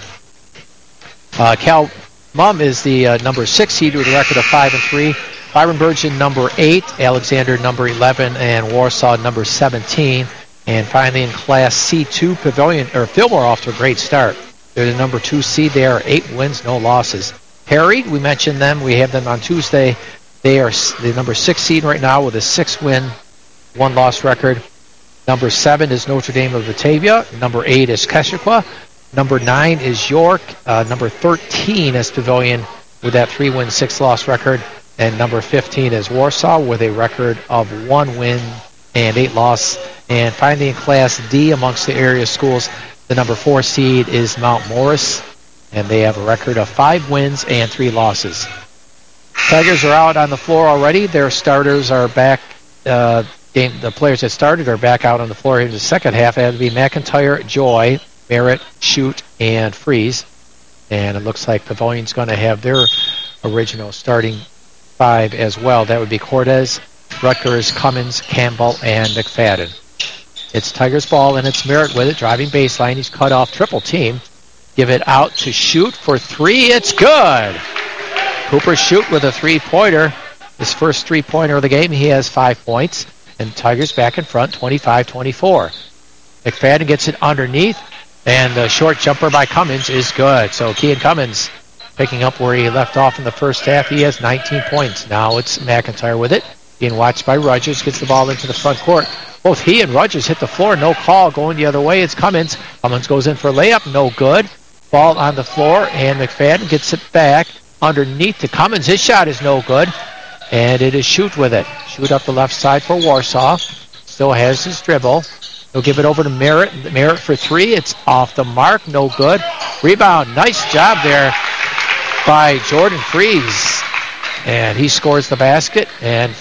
Uh, Cal Mum is the uh, number six seed with a record of five and three. Byron Burgeon number eight, Alexander number eleven, and Warsaw number seventeen. And finally, in Class C two, Pavilion or Fillmore off to a great start. They're the number two seed. They are eight wins, no losses. Perry, we mentioned them. We have them on Tuesday. They are the number six seed right now with a six-win, one-loss record. Number seven is Notre Dame of Batavia. Number eight is Keshequa. Number nine is York. Uh, number thirteen is Pavilion with that three-win, six-loss record. And number fifteen is Warsaw with a record of one win and eight loss. And finally, in Class D, amongst the area schools, the number four seed is Mount Morris, and they have a record of five wins and three losses. Tigers are out on the floor already. Their starters are back uh, game, the players that started are back out on the floor in the second half. It had to be McIntyre, Joy, Merritt, Shoot, and Freeze. And it looks like Pavilion's going to have their original starting five as well. That would be Cortez, Rutgers, Cummins, Campbell, and McFadden. It's Tigers ball, and it's Merritt with it, driving baseline. He's cut off, triple team. Give it out to Shoot for three. It's good. Cooper Shoot with a three-pointer. His first three-pointer of the game. He has five points. And Tigers back in front, twenty-five twenty-four. McFadden gets it underneath, and the short jumper by Cummins is good. So Kean Cummins picking up where he left off in the first half. He has nineteen points. Now it's McIntyre with it. Being watched by Rogers, gets the ball into the front court. Both he and Rogers hit the floor. No call. Going the other way, it's Cummins. Cummins goes in for a layup. No good. Ball on the floor, and McFadden gets it back underneath to Cummins. His shot is no good, and it is Shoot with it. Shoot up the left side for Warsaw. Still has his dribble. He'll give it over to Merritt. Merritt for three. It's off the mark. No good. Rebound. Nice job there by Jordan Freeze. And he scores the basket, and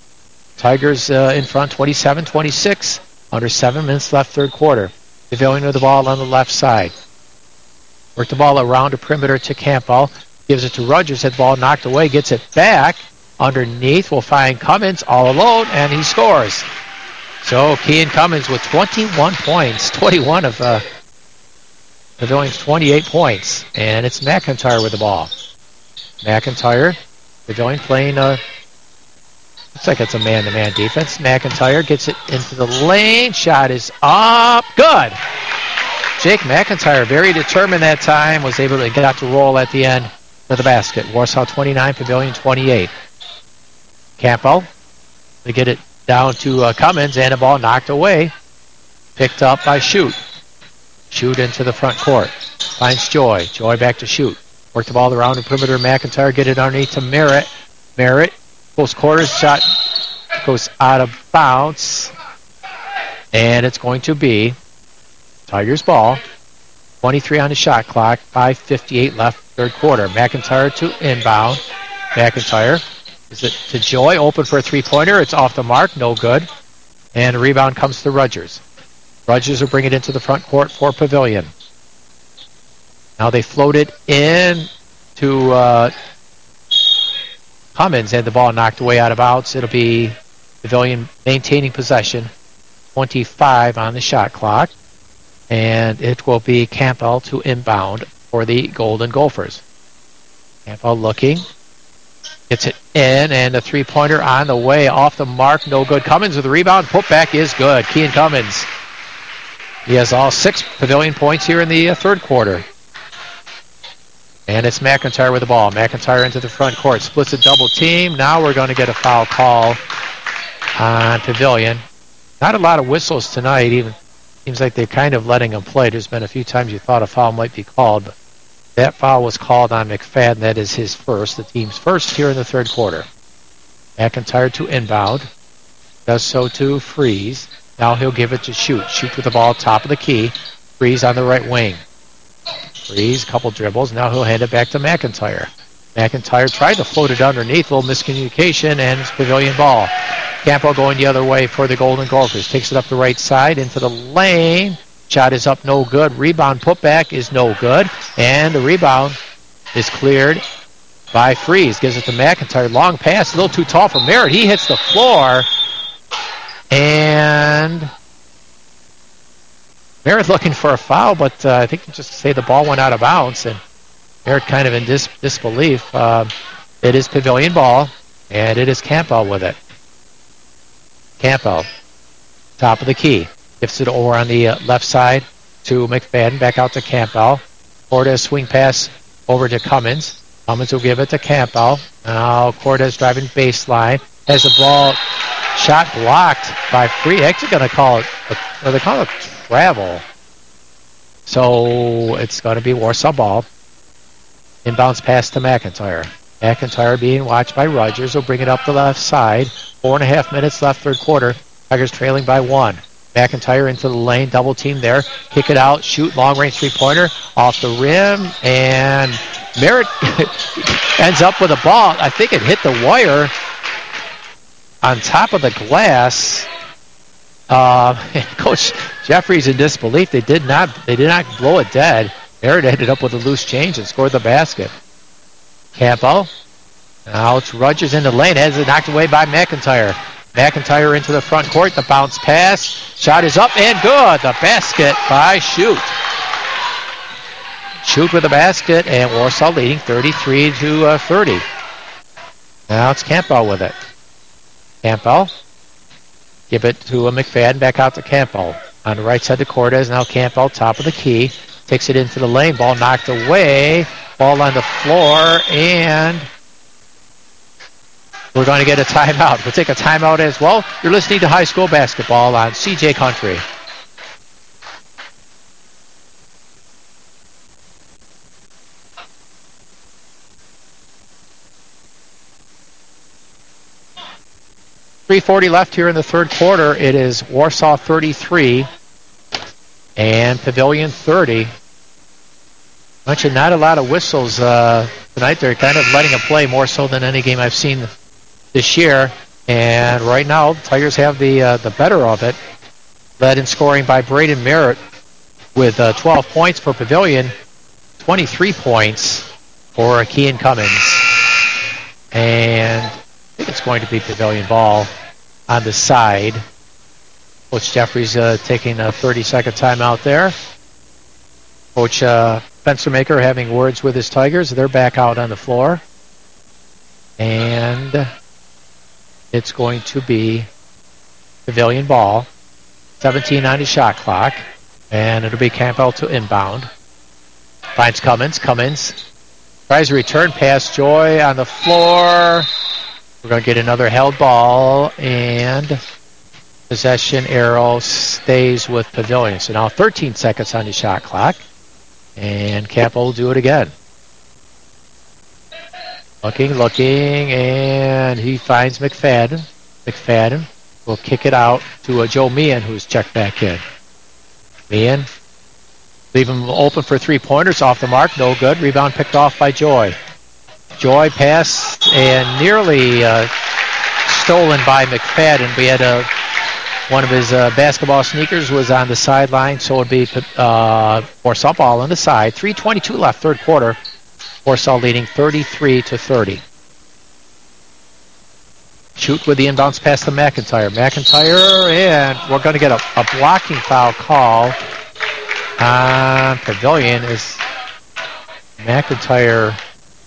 Tigers uh, in front twenty-seven twenty-six. Under seven minutes left, third quarter. Pavilion with the ball on the left side. Work the ball around the perimeter to Campbell. Gives it to Rogers. That ball knocked away. Gets it back. Underneath, we'll find Cummins all alone, and he scores. So Kean Cummins with twenty-one points. twenty-one of uh, Pavilion's twenty-eight points. And it's McIntyre with the ball. McIntyre, Pavilion playing, uh, looks like it's a man-to-man defense. McIntyre gets it into the lane. Shot is up. Good. Jake McIntyre, very determined that time, was able to get out to roll at the end for the basket. Warsaw twenty-nine, Pavilion twenty-eight. Campbell, they get it down to uh, Cummins, and the ball knocked away. Picked up by Shoot. Shoot into the front court. Finds Joy. Joy back to Shoot. Work the ball around the perimeter. McIntyre get it underneath to Merritt. Merritt, close quarters, shot goes out of bounds. And it's going to be Tigers ball. twenty-three on the shot clock. five fifty-eight left, third quarter. McIntyre to inbound. McIntyre is it to Joy. Open for a three-pointer. It's off the mark. No good. And the rebound comes to Rogers. Rogers will bring it into the front court for Pavilion. Now they float it in to uh, Cummins, and the ball knocked away out of bounds. It'll be Pavilion maintaining possession. twenty-five on the shot clock. And it will be Campbell to inbound for the Golden Gophers. Campbell looking. Gets it in, and a three-pointer on the way. Off the mark, no good. Cummins with the rebound. Putback is good. Kean Cummins. He has all six Pavilion points here in the uh, third quarter. And it's McIntyre with the ball. McIntyre into the front court. Splits a double team. Now we're going to get a foul call on Pavilion. Not a lot of whistles tonight. Even seems like they're kind of letting him play. There's been a few times you thought a foul might be called, but that foul was called on McFadden. That is his first, the team's first here in the third quarter. McIntyre to inbound. Does so to Freeze. Now he'll give it to Shoot. Shoot with the ball top of the key. Freeze on the right wing. Freeze, couple dribbles. Now he'll hand it back to McIntyre. McIntyre tried to float it underneath. Little miscommunication, and it's Pavilion ball. Campbell going the other way for the Golden Gophers. Takes it up the right side into the lane. Shot is up, no good. Rebound putback is no good. And the rebound is cleared by Freeze. Gives it to McIntyre. Long pass, a little too tall for Merritt. He hits the floor. And Merritt looking for a foul, but uh, I think just to say the ball went out of bounds. And Merritt kind of in dis- disbelief. Uh, it is Pavilion ball, and it is Campbell with it. Campbell, top of the key. Gifts it over on the uh, left side to McFadden. Back out to Campbell. Cortez swing pass over to Cummins. Cummins will give it to Campbell. Now Cortez driving baseline. Has the ball shot blocked by Free. Actually going to call it, or they call it travel. So it's going to be Warsaw ball. Inbounds pass to McIntyre. McIntyre being watched by Rogers will bring it up the left side. Four and a half minutes left, third quarter. Tigers trailing by one. McIntyre into the lane, double team there. Kick it out, shoot, long range three-pointer off the rim, and Merritt ends up with a ball. I think it hit the wire on top of the glass. Uh, Coach Jeffries in disbelief. They did not. They did not blow it dead. Merritt ended up with a loose change and scored the basket. Campbell. Now it's Rogers in the lane. Has it knocked away by McIntyre. McIntyre into the front court. The bounce pass. Shot is up and good. The basket by Shoot. Shoot with the basket, and Warsaw leading thirty-three to thirty. Now it's Campbell with it. Campbell. Give it to a McFadden. Back out to Campbell. On the right side of the court is now Campbell, top of the key. Takes it into the lane. Ball knocked away. Ball on the floor, and we're going to get a timeout. We'll take a timeout as well. You're listening to High School Basketball on C J Country. three forty left here in the third quarter. It is Warsaw thirty-three and Pavilion thirty. Mentioned not a lot of whistles uh, tonight. They're kind of letting it play more so than any game I've seen this year. And right now, the Tigers have the uh, the better of it. Led in scoring by Braden Merritt with uh, twelve points for Pavilion, twenty-three points for Kean Cummins. And I think it's going to be Pavilion ball on the side. Coach Jeffries uh, taking a thirty-second timeout there. Coach uh, Fenstermaker having words with his Tigers. They're back out on the floor. And it's going to be Pavilion ball. seventeen on his shot clock. And it'll be Campbell to inbound. Finds Cummins. Cummins tries a return pass. Joy on the floor. We're going to get another held ball, and possession arrow stays with Pavilion. So now thirteen seconds on the shot clock, and Campbell will do it again. Looking, looking, and he finds McFadden. McFadden will kick it out to uh, Joe Meehan, who's checked back in. Meehan, leave him open for three-pointers, off the mark, no good. Rebound picked off by Joy. Joy passed and nearly uh, stolen by McFadden. We had a, one of his uh, basketball sneakers was on the sideline, so it would be uh, Warsaw ball on the side. three twenty-two left, third quarter. Warsaw leading thirty-three to thirty. Shoot with the inbounds pass to McIntyre. McIntyre, and we're going to get a, a blocking foul call on Pavilion as McIntyre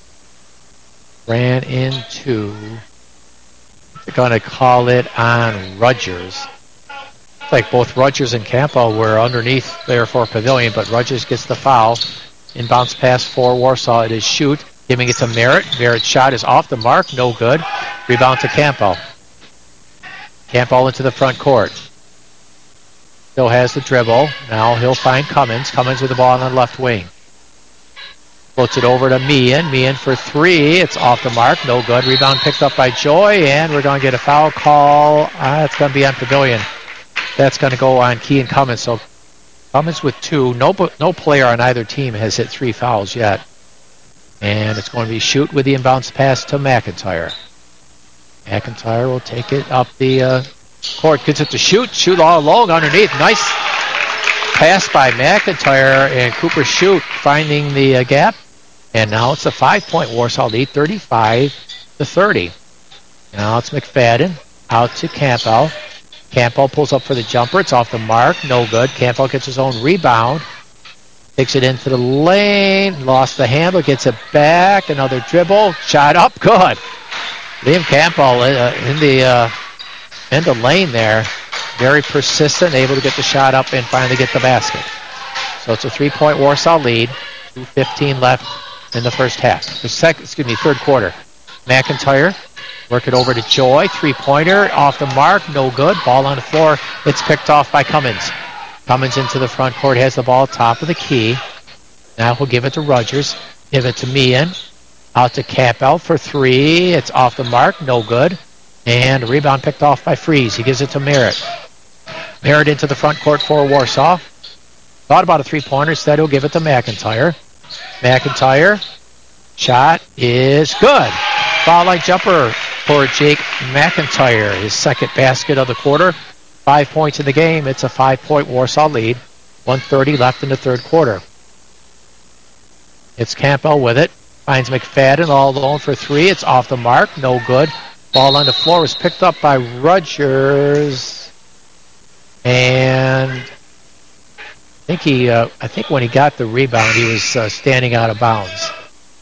ran into, they're going to call it on Rogers. It's like both Rogers and Campbell were underneath there for Pavilion, but Rogers gets the foul. Inbounds pass for Warsaw. It is Shoot, giving it to Merritt. Merritt's shot is off the mark, no good. Rebound to Campbell. Campbell into the front court. Still has the dribble. Now he'll find Cummins. Cummins with the ball on the left wing. Floats it over to Meehan. Meehan for three. It's off the mark. No good. Rebound picked up by Joy, and we're going to get a foul call. Uh, it's going to be on Pavilion. That's going to go on Kean Cummins. So Cummins with two. No, no player on either team has hit three fouls yet. And it's going to be Shoot with the inbounds pass to McIntyre. McIntyre will take it up the uh, court. Gets it to Shoot. Shoot all alone underneath. Nice pass by McIntyre, and Cooper Shoot finding the uh, gap. And now it's a five-point Warsaw lead, thirty-five to thirty. Now it's McFadden out to Campbell. Campbell pulls up for the jumper. It's off the mark. No good. Campbell gets his own rebound. Takes it into the lane. Lost the handle. Gets it back. Another dribble. Shot up. Good. Liam Campbell uh, in the uh, in the lane there. Very persistent. Able to get the shot up and finally get the basket. So it's a three-point Warsaw lead. two fifteen left in the first half. The second, excuse me, third quarter. McIntyre work it over to Joy. Three-pointer off the mark. No good. Ball on the floor. It's picked off by Cummins. Cummins into the front court. Has the ball top of the key. Now he'll give it to Rogers. Give it to Meehan. Out to Campbell for three. It's off the mark. No good. And a rebound picked off by Freeze. He gives it to Merritt. Merritt into the front court for Warsaw. Thought about a three-pointer. Instead, he'll give it to McIntyre. McIntyre. Shot is good. Foul line jumper for Jake McIntyre. His second basket of the quarter. five points in the game. It's a five-point Warsaw lead. one thirty left in the third quarter. It's Campbell with it. Finds McFadden all alone for three. It's off the mark. No good. Ball on the floor was picked up by Rogers. And I think he, uh, I think when he got the rebound, he was uh, standing out of bounds.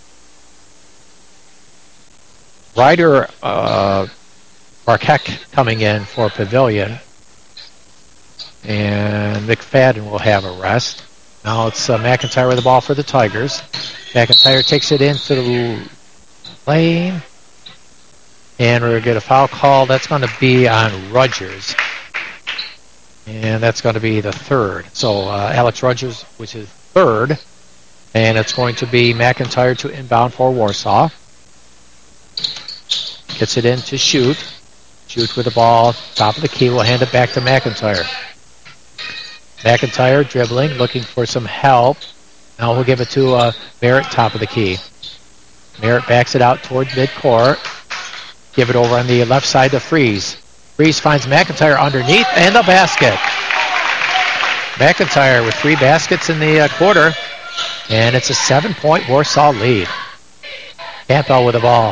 Ryder uh, Marquette coming in for Pavilion. And McFadden will have a rest. Now it's uh, McIntyre with the ball for the Tigers. McIntyre takes it into the lane. And we're going to get a foul call. That's going to be on Rogers. And that's going to be the third. So uh, Alex Rogers, which is third. And it's going to be McIntyre to inbound for Warsaw. Gets it in to shoot. Shoot with the ball. Top of the key. We'll hand it back to McIntyre. McIntyre dribbling, looking for some help. Now we'll give it to uh, Merritt, top of the key. Merritt backs it out toward midcourt. Give it over on the left side to Freeze. Freeze finds McIntyre underneath and the basket. McIntyre with three baskets in the uh, quarter. And it's a seven-point Warsaw lead. Campbell with the ball.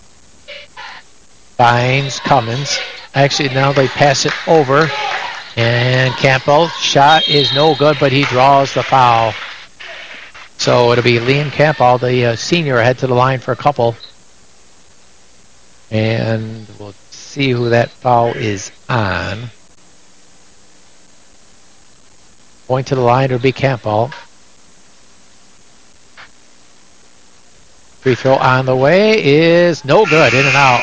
Finds Cummins. Actually, now they pass it over. And Campbell, shot is no good, but he draws the foul. So it'll be Liam Campbell, the uh, senior, head to the line for a couple. And we'll see who that foul is on. Going to the line will be Campbell. Free throw on the way is no good, in and out.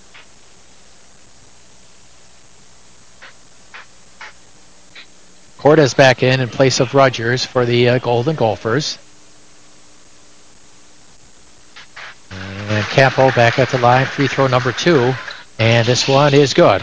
Cortez back in in place of Rogers for the uh, Golden Gophers. And Campbell back at the line, free throw number two. And this one is good.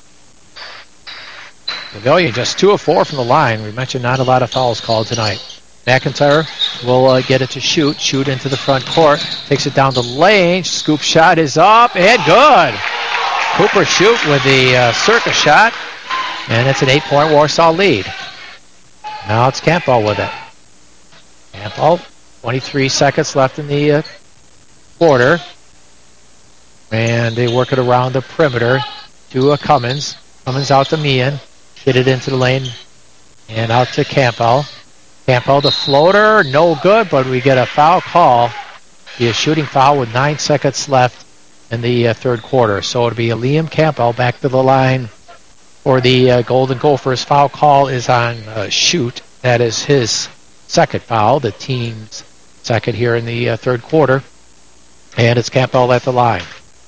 Pavilion just two of four from the line. We mentioned not a lot of fouls called tonight. McIntyre will uh, get it to shoot. Shoot into the front court. Takes it down the lane. Scoop shot is up and good. Cooper shoot with the uh, circus shot. And it's an eight-point Warsaw lead. Now it's Campbell with it. Campbell, twenty-three seconds left in the uh, quarter. And they work it around the perimeter to uh, Cummins. Cummins out to Meehan. Get it into the lane. And out to Campbell. Campbell, the floater, no good, but we get a foul call. Be a shooting foul with nine seconds left in the uh, third quarter. So it'll be a Liam Campbell back to the line. For the uh, Golden Gophers, foul call is on uh, Shoot. That is his second foul, the team's second here in the uh, third quarter. And it's Campbell at the line.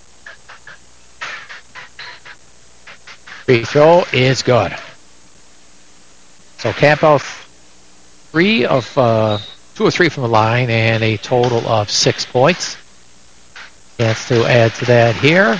Free throw is good. So Campbell, three of uh, two or three from the line, and a total of six points. Chance to add to that here.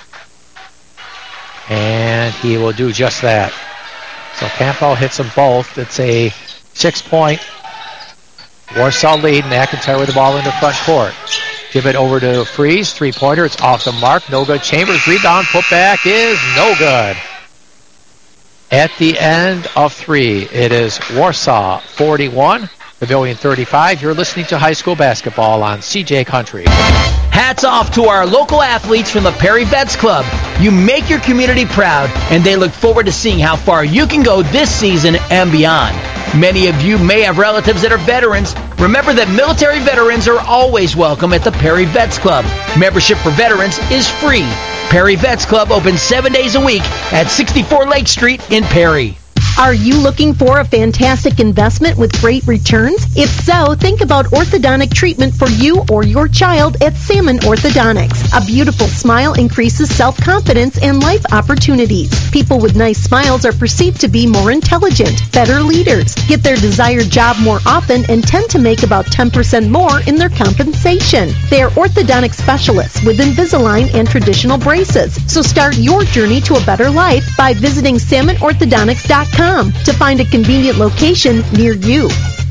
And he will do just that. So Campbell hits them both. It's a six-point Warsaw lead. McIntyre with the ball in the front court. Give it over to Freeze. Three-pointer. It's off the mark. No good. Chambers rebound. Put back is no good. At the end of three, it is Warsaw forty-one, Pavilion thirty-five. You're listening to high school basketball on C J Country. Hats off to our local athletes from the Perry Vets Club. You make your community proud, and they look forward to seeing how far you can go this season and beyond. Many of you may have relatives that are veterans. Remember that military veterans are always welcome at the Perry Vets Club. Membership for veterans is free. Perry Vets Club opens seven days a week at sixty-four Lake Street in Perry. Are you looking for a fantastic investment with great returns? If so, think about orthodontic treatment for you or your child at Salmon Orthodontics. A beautiful smile increases self-confidence and life opportunities. People with nice smiles are perceived to be more intelligent, better leaders, get their desired job more often, and tend to make about ten percent more in their compensation. They are orthodontic specialists with Invisalign and traditional braces. So start your journey to a better life by visiting salmon orthodontics dot com. To find a convenient location near you.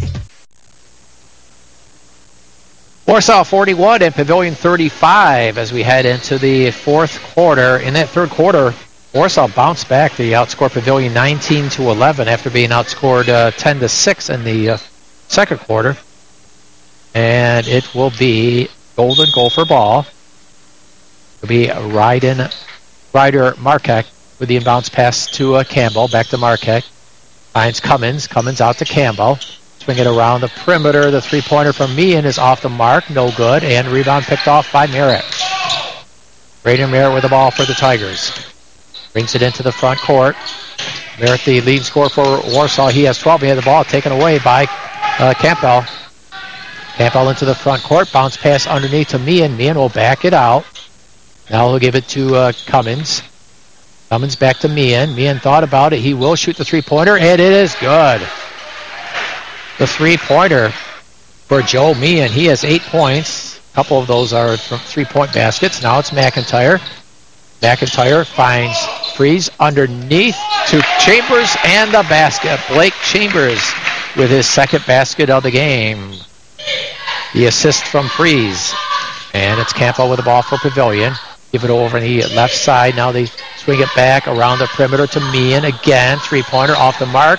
Warsaw forty-one and Pavilion thirty-five as we head into the fourth quarter. In that third quarter, Warsaw bounced back. They outscored Pavilion nineteen to eleven after being outscored uh, ten to six in the uh, second quarter. And it will be Golden Gopher ball. It'll be Ryden, Ryder Marquette with the inbounds pass to uh, Campbell. Back to Marquette. Finds Cummins. Cummins out to Campbell. Swing it around the perimeter. The three-pointer from Meehan is off the mark. No good. And rebound picked off by Merritt. Braden Merritt with the ball for the Tigers. Brings it into the front court. Merritt, the lead scorer for Warsaw. He has twelve. He had the ball taken away by uh, Campbell. Campbell into the front court. Bounce pass underneath to Meehan. Meehan will back it out. Now he'll give it to uh, Cummins. Cummins back to Meehan. Meehan thought about it. He will shoot the three-pointer, and it is good. The three-pointer for Joe Meehan. He has eight points. A couple of those are from three-point baskets. Now it's McIntyre. McIntyre finds Freeze underneath to Chambers and the basket. Blake Chambers with his second basket of the game. The assist from Freeze. And it's Campbell with the ball for Pavilion. Give it over on the left side. Now they swing it back around the perimeter to Meehan. Again, three-pointer off the mark.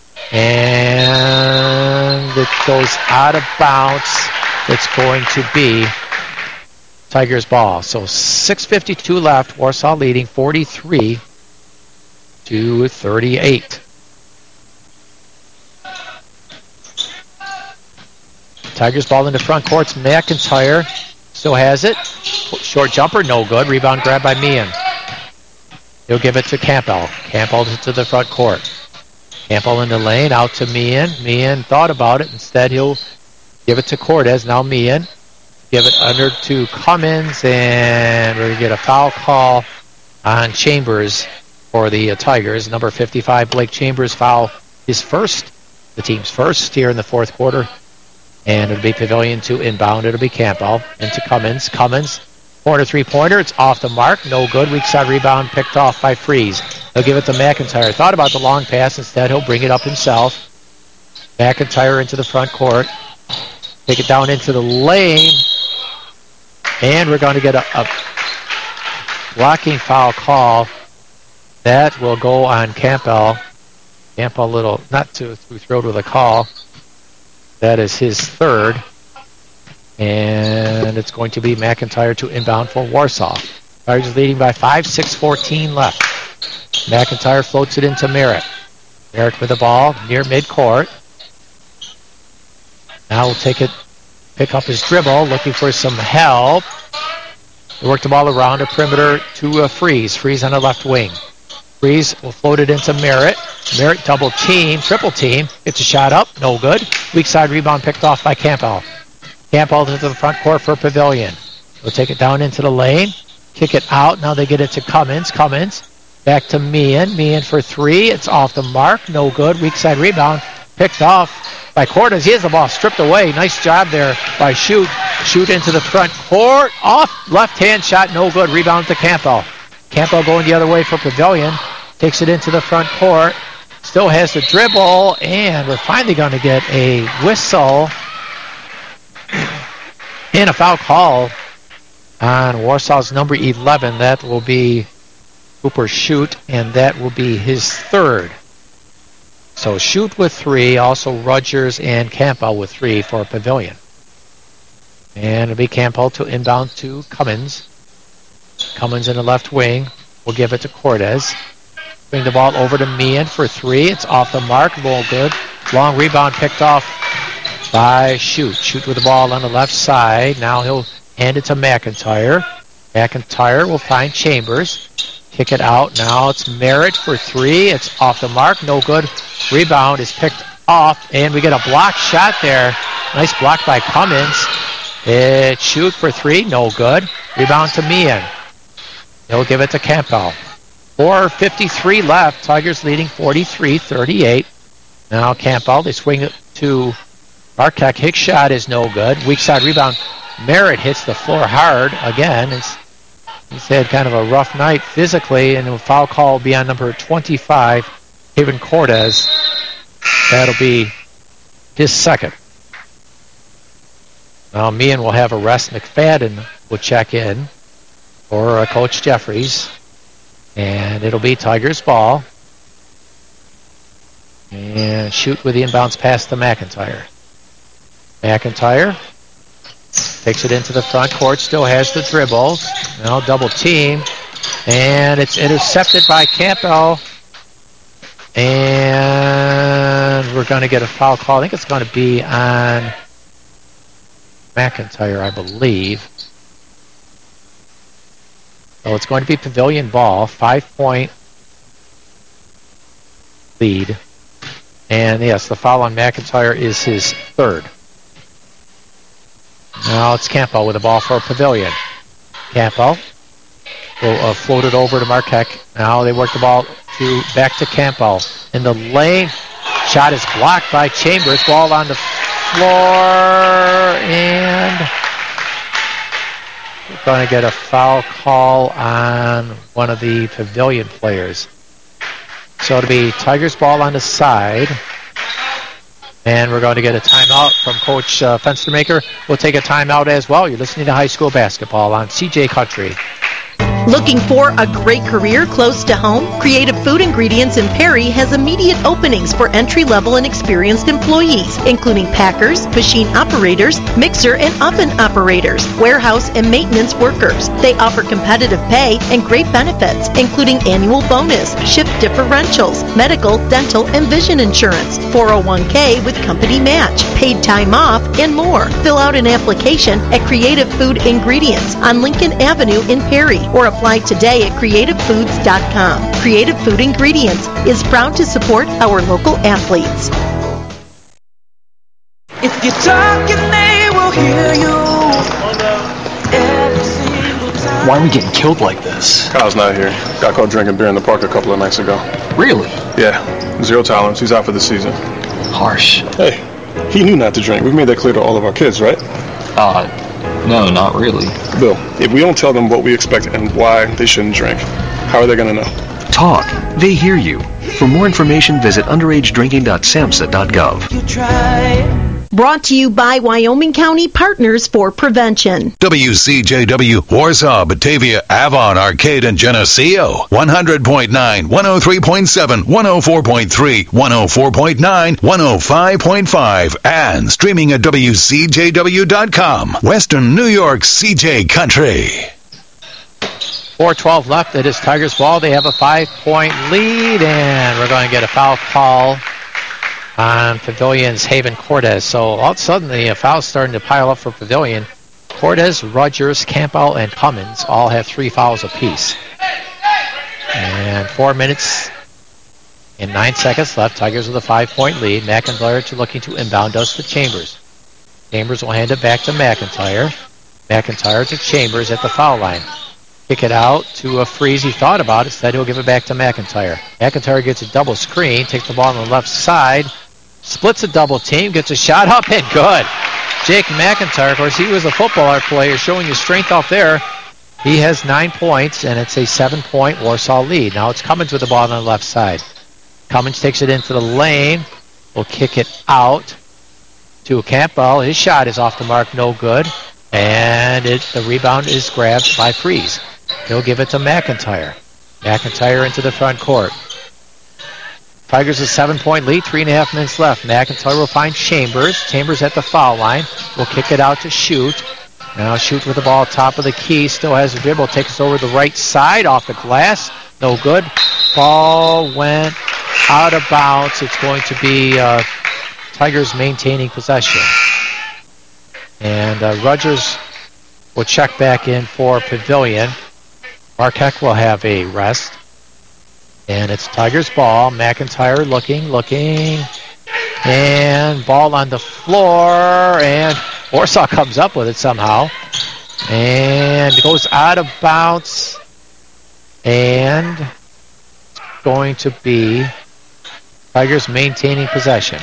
And it goes out of bounds. It's going to be Tigers ball. So six fifty-two left. Warsaw leading forty-three to thirty-eight. Tigers ball in the front court. McIntyre still has it. Short jumper, no good. Rebound grab by Meehan. He'll give it to Campbell. Campbell to the front court. Campbell in the lane, out to Meehan. Meehan thought about it. Instead, he'll give it to Cortez. Now Meehan. Give it under to Cummins, and we're going to get a foul call on Chambers for the uh, Tigers. Number fifty-five, Blake Chambers, foul his first, the team's first here in the fourth quarter. And it'll be Pavilion to inbound. It'll be Campbell into Cummins. Cummins, corner three-pointer. It's off the mark. No good. Weak side rebound picked off by Freeze. He'll give it to McIntyre. Thought about the long pass. Instead, he'll bring it up himself. McIntyre into the front court. Take it down into the lane. And we're going to get a, a blocking foul call. That will go on Campbell. Campbell a little, not too, too thrilled with the call. That is his third. And it's going to be McIntyre to inbound for Warsaw. Tigers leading by five, six fourteen left. McIntyre floats it into Merritt. Merritt with the ball near midcourt. Now we'll take it, pick up his dribble, looking for some help. They work the ball around the perimeter to uh, Freeze. Freeze on the left wing. Freeze will float it into Merritt. Merritt double team, triple team. Gets a shot up, no good. Weak side rebound picked off by Campbell. Campbell into the front court for Pavilion. They'll take it down into the lane. Kick it out. Now they get it to Cummins. Cummins back to Meehan. Meehan for three. It's off the mark. No good. Weak side rebound picked off by Cortez. He has the ball stripped away. Nice job there by Shoot. Shoot into the front court. Off. Left-hand shot. No good. Rebound to Campbell. Campbell going the other way for Pavilion. Takes it into the front court. Still has the dribble. And we're finally going to get a whistle and a foul call on Warsaw's number eleven. That will be Cooper Shoot, and that will be his third. So Shoot with three, also Rogers and Campbell with three for Pavilion. And it'll be Campbell to inbound to Cummins. Cummins in the left wing. We'll give it to Cortez. Bring the ball over to Meehan for three. It's off the mark. Ball good. Long rebound picked off by Shoot. Shoot with the ball on the left side. Now he'll hand it to McIntyre. McIntyre will find Chambers. Kick it out. Now it's Merritt for three. It's off the mark. No good. Rebound is picked off. And we get a block shot there. Nice block by Cummins. It's Shoot for three. No good. Rebound to Meehan. He'll give it to Campbell. four fifty-three left. Tigers leading forty-three thirty-eight. Now Campbell. They swing it to Marquette. Hicks shot is no good. Weak side rebound. Merritt hits the floor hard again. It's, he's had kind of a rough night physically, and a foul call will be on number twenty-five, Haven Cortez. That'll be his second. Now Meehan will have a rest. McFadden will check in for uh, Coach Jeffries. And it'll be Tigers ball. And shoot with the inbounds pass to McIntyre. McIntyre takes it into the front court, still has the dribbles. Now double team. And it's intercepted by Campbell. And we're going to get a foul call. I think it's going to be on McIntyre, I believe. So it's going to be Pavilion ball, five-point lead. And yes, the foul on McIntyre is his third. Now it's Campbell with the ball for Pavilion. Campbell will uh, float it over to Marquette. Now they work the ball to back to Campbell in the lane. Shot is blocked by Chambers. Ball on the floor, and we're going to get a foul call on one of the Pavilion players. So it'll be Tigers ball on the side. And we're going to get a timeout from Coach uh, Fenstermaker. We'll take a timeout as well. You're listening to high school basketball on C J Country. Looking for a great career close to home? Creative Food Ingredients in Perry has immediate openings for entry-level and experienced employees, including packers, machine operators, mixer and oven operators, warehouse and maintenance workers. They offer competitive pay and great benefits, including annual bonus, shift differentials, medical, dental, and vision insurance, four oh one k with company match, paid time off, and more. Fill out an application at Creative Food Ingredients on Lincoln Avenue in Perry, or apply today at creative foods dot com. Creative Food Ingredients is proud to support our local athletes. If you're talking, they will hear you. Every single time. Why are we getting killed like this? Kyle's not here. Got caught drinking beer in the park a couple of nights ago. Really? Yeah. Zero tolerance. He's out for the season. Harsh. Hey, he knew not to drink. We've made that clear to all of our kids, right? Uh, no, not really. Bill, if we don't tell them what we expect and why they shouldn't drink, how are they going to know? Talk. They hear you. For more information, visit underage drinking dot samhsa dot gov. You try. Brought to you by Wyoming County Partners for Prevention. W C J W, Warsaw, Batavia, Avon, Arcade, and Geneseo. one hundred point nine, one oh three point seven, one oh four point three, one oh four point nine, one oh five point five, and streaming at W C J W dot com. Western New York, C J Country. four twelve left. It is Tigers ball. They have a five-point lead, and we're going to get a foul call on Pavilion's Haven Cortez. So all of a sudden the fouls starting to pile up for Pavilion. Cortez, Rogers, Campbell, and Cummins all have three fouls apiece. And four minutes and nine seconds left. Tigers with a five-point lead. McIntyre looking to inbound us to Chambers. Chambers will hand it back to McIntyre. McIntyre to Chambers at the foul line. Kick it out to a Freeze. He thought about it. Instead, he'll give it back to McIntyre. McIntyre gets a double screen, takes the ball on the left side, splits a double team, gets a shot up, and good. Jake McIntyre, of course, he was a football player, showing his strength out there. He has nine points, and it's a seven-point Warsaw lead. Now it's Cummins with the ball on the left side. Cummins takes it into the lane. Will kick it out to Campbell. His shot is off the mark, no good. And it, the rebound is grabbed by Freeze. He'll give it to McIntyre. McIntyre into the front court. Tigers a seven-point lead, three and a half minutes left. McIntyre will find Chambers. Chambers at the foul line. Will kick it out to Shoot. Now Shoot with the ball top of the key. Still has the dribble. Takes it over the right side off the glass. No good. Ball went out of bounds. It's going to be uh, Tigers maintaining possession. And uh, Rogers will check back in for Pavilion. Marquette will have a rest. And it's Tigers ball. McIntyre looking, looking. And ball on the floor. And Warsaw comes up with it somehow. And it goes out of bounds. And it's going to be Tigers maintaining possession.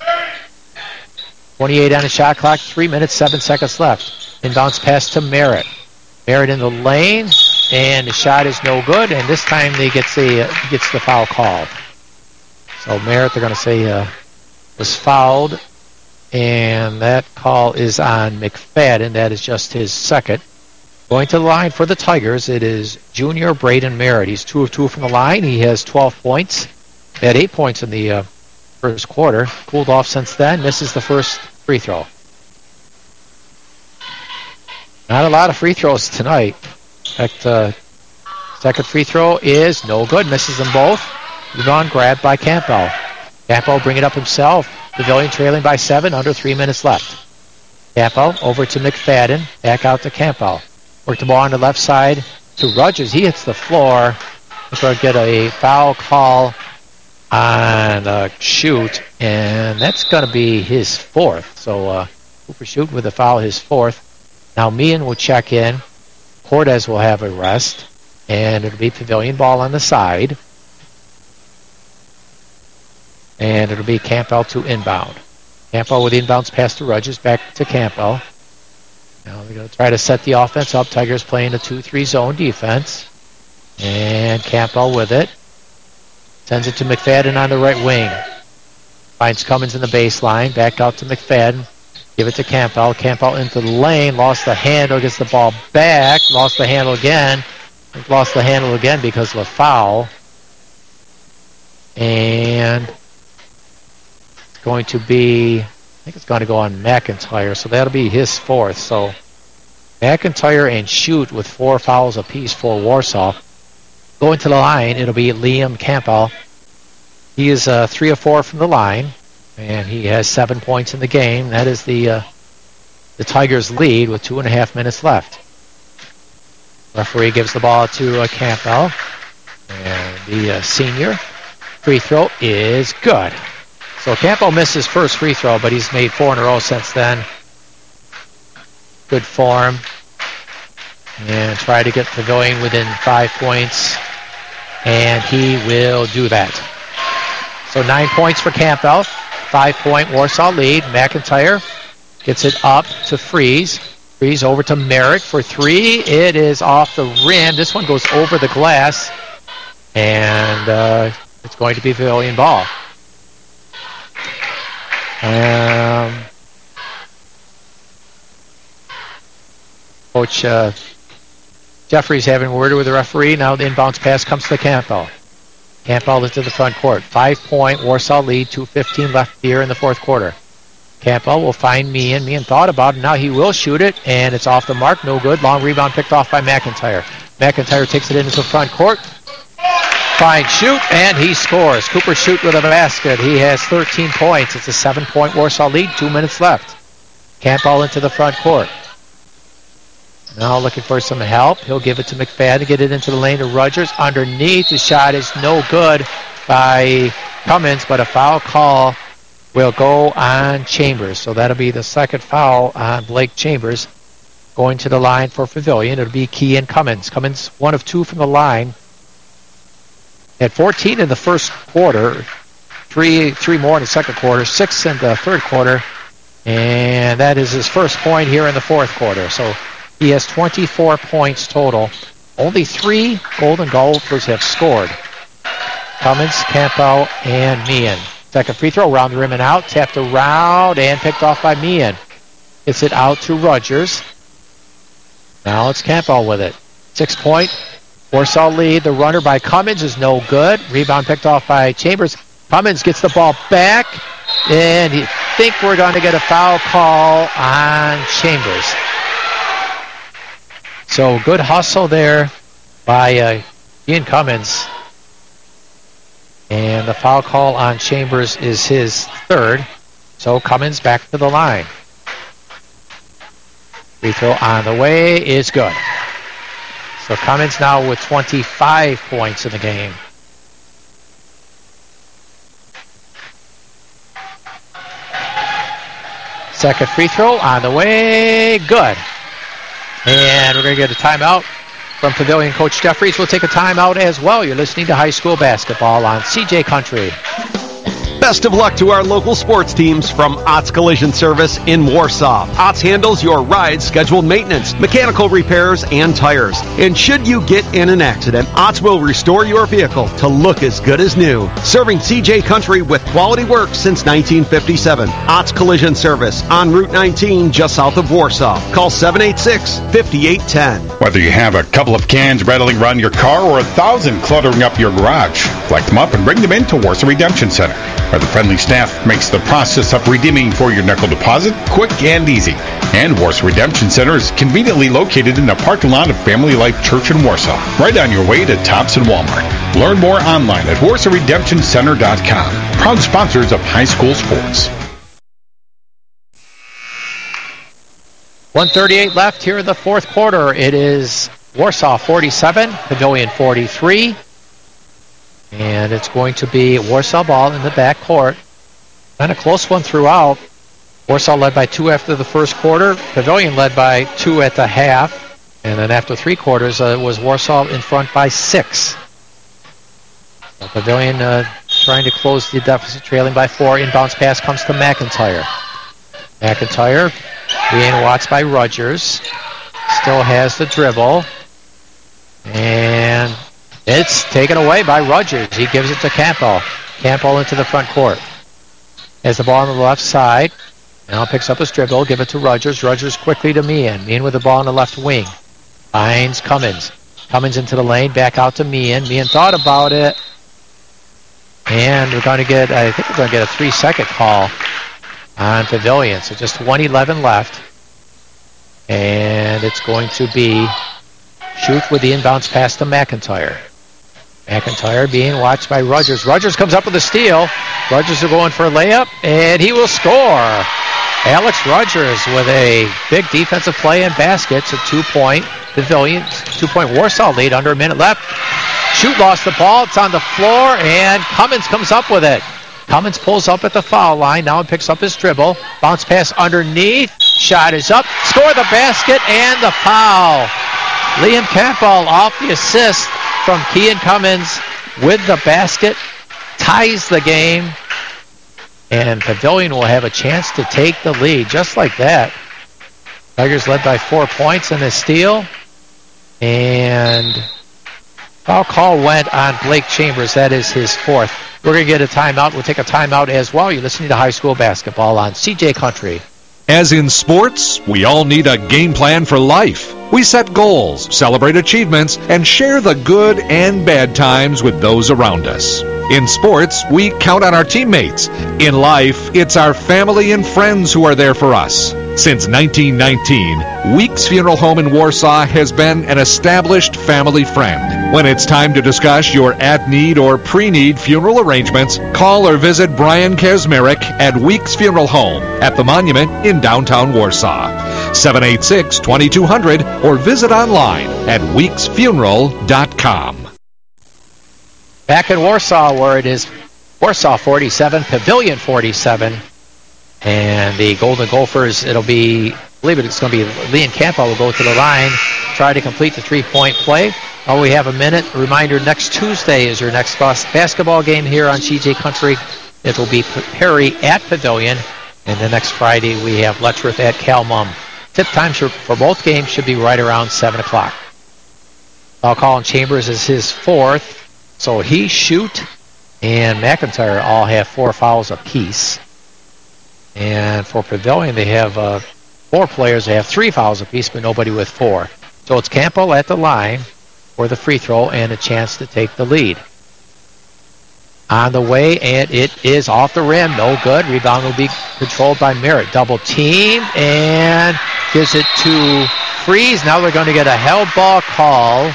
twenty-eight on the shot clock, three minutes, seven seconds left. Inbounds pass to Merritt. Merritt in the lane, and the shot is no good, and this time they gets the, uh, gets the foul called. So Merritt, they're going to say, uh, was fouled, and that call is on McFadden. That is just his second. Going to the line for the Tigers, it is junior Braden Merritt. He's two of two from the line. He has twelve points. He had eight points in the uh, first quarter. Cooled off since then. Misses the first free throw. Not a lot of free throws tonight. In fact, uh, second free throw is no good. Misses them both. Rebound grabbed by Campbell. Campbell bring it up himself. Pavilion trailing by seven. Under three minutes left. Campbell over to McFadden. Back out to Campbell. Work the ball on the left side to Rogers. He hits the floor. He's going to get a foul call on a shoot, and that's going to be his fourth. So uh, Cooper Shoot with a foul, his fourth. Now Meehan will check in. Cortez will have a rest, and it'll be Pavilion ball on the side. And it'll be Campbell to inbound. Campbell with inbounds pass to Rogers. Back to Campbell. Now they're going to try to set the offense up. Tigers playing a two three zone defense. And Campbell with it. Sends it to McFadden on the right wing. Finds Cummins in the baseline. Back out to McFadden. Give it to Campbell. Campbell into the lane. Lost the handle. Gets the ball back. Lost the handle again. Lost the handle again because of a foul. And it's going to be... I think it's going to go on McIntyre, so that'll be his fourth. So McIntyre and Shoot with four fouls apiece for Warsaw. Going to the line, it'll be Liam Campbell. He is uh, three of four from the line, and he has seven points in the game. That is the uh, the Tigers' lead with two and a half minutes left. Referee gives the ball to uh, Campbell, and the uh, senior free throw is good. So Campbell missed his first free throw, but he's made four in a row since then. Good form. And try to get Pavilion within five points. And he will do that. So nine points for Campbell. Five-point Warsaw lead. McIntyre gets it up to Freeze. Freeze over to Merritt for three. It is off the rim. This one goes over the glass. And uh, it's going to be Pavilion ball. Um, Coach uh, Jeffries having word with the referee. Now the inbounds pass comes to Campbell. Campbell into the front court. Five-point Warsaw lead. two fifteen left here in the fourth quarter. Campbell will find Meehan. Meehan thought about it. Now he will shoot it, and it's off the mark. No good. Long rebound picked off by McIntyre. McIntyre takes it into the front court. Fine shoot, and he scores. Cooper Shoot with a basket. He has thirteen points. It's a seven-point Warsaw lead. Two minutes left. Campbell into the front court. Now looking for some help. He'll give it to McFadden. Get it into the lane to Rogers. Underneath, the shot is no good by Cummins, but a foul call will go on Chambers. So that'll be the second foul on Blake Chambers. Going to the line for Pavilion, it'll be Kean Cummins. Cummins, one of two from the line. Had fourteen in the first quarter, three three more in the second quarter, six in the third quarter, and that is his first point here in the fourth quarter. So he has twenty-four points total. Only three Golden Gophers have scored. Cummins, Campbell, and Meehan. Second free throw, around the rim and out, tapped around and picked off by Meehan. Gets it out to Rogers. Now it's Campbell with it. Six-point Warsaw lead. The runner by Cummins is no good. Rebound picked off by Chambers. Cummins gets the ball back, and you think we're going to get a foul call on Chambers. So good hustle there by uh, Ian Cummins. And the foul call on Chambers is his third. So Cummins back to the line. Free throw on the way is good. So Cummins now with twenty-five points in the game. Second free throw on the way, good. And we're going to get a timeout from Pavilion Coach Jeffries. We'll take a timeout as well. You're listening to high school basketball on C J Country. Best of luck to our local sports teams from Ott's Collision Service in Warsaw. Ott's handles your ride scheduled maintenance, mechanical repairs, and tires. And should you get in an accident, Ott's will restore your vehicle to look as good as new. Serving C J Country with quality work since nineteen fifty-seven. Ott's Collision Service on Route nineteen just south of Warsaw. Call seven eight six, five eight one zero. Whether you have a couple of cans rattling around your car or a thousand cluttering up your garage, collect them up and bring them into Warsaw Redemption Center, where the friendly staff makes the process of redeeming for your nickel deposit quick and easy. And Warsaw Redemption Center is conveniently located in the parking lot of Family Life Church in Warsaw, right on your way to Tops and Walmart. Learn more online at warsaw redemption center dot com. Proud sponsors of high school sports. one thirty-eight left here in the fourth quarter. It is Warsaw forty-seven, Pavilion forty-three. And it's going to be Warsaw ball in the back court. Kind of close one throughout. Warsaw led by two after the first quarter. Pavilion led by two at the half. And then after three quarters, uh, it was Warsaw in front by six. So Pavilion uh, trying to close the deficit, trailing by four. Inbounds pass comes to McIntyre. McIntyre being watched by Rogers. Still has the dribble. And it's taken away by Rogers. He gives it to Campbell. Campbell into the front court. Has the ball on the left side. Now picks up his dribble. Give it to Rogers. Rogers quickly to Meehan. Meehan with the ball on the left wing. Finds Cummins. Cummins into the lane. Back out to Meehan. Meehan thought about it. And we're going to get, I think we're going to get a three-second call on Pavilion. So just one eleven left. And it's going to be Shoot with the inbounds pass to McIntyre. McIntyre being watched by Rogers. Rogers comes up with a steal. Rogers are going for a layup, and he will score. Alex Rogers with a big defensive play and basket. It's a two-point Pavilion, two-point Warsaw lead under a minute left. Shoot lost the ball. It's on the floor, and Cummins comes up with it. Cummins pulls up at the foul line. Now he picks up his dribble. Bounce pass underneath. Shot is up. Score the basket and the foul. Liam Campbell off the assist from Kean Cummins with the basket. Ties the game. And Pavilion will have a chance to take the lead just like that. Tigers led by four points in a steal. And foul call went on Blake Chambers. That is his fourth. We're going to get a timeout. We'll take a timeout as well. You're listening to high school basketball on C J Country. As in sports, we all need a game plan for life. We set goals, celebrate achievements, and share the good and bad times with those around us. In sports, we count on our teammates. In life, it's our family and friends who are there for us. Since nineteen nineteen, Weeks Funeral Home in Warsaw has been an established family friend. When it's time to discuss your at-need or pre-need funeral arrangements, call or visit Brian Kazmarek at Weeks Funeral Home at the Monument in downtown Warsaw. seven eight six, two two zero zero or visit online at weeks funeral dot com. Back in Warsaw, where it is Warsaw forty-seven, Pavilion forty-seven. And the Golden Gophers, it'll be, I believe it's going to be Liam Campbell will go to the line, try to complete the three-point play. Oh, we have a minute. A reminder, next Tuesday is your next bas- basketball game here on C J Country. It will be Perry at Pavilion. And the next Friday, we have Letchworth at Calmum. Tip time for both games should be right around seven o'clock. I'll call on Chambers as his fourth. So he, Shoot, and McIntyre all have four fouls apiece. And for Pavilion, they have uh, four players. They have three fouls apiece, but nobody with four. So it's Campbell at the line for the free throw and a chance to take the lead. On the way, and it is off the rim. No good. Rebound will be controlled by Merritt. Double team, and gives it to Freeze. Now they're going to get a held ball call,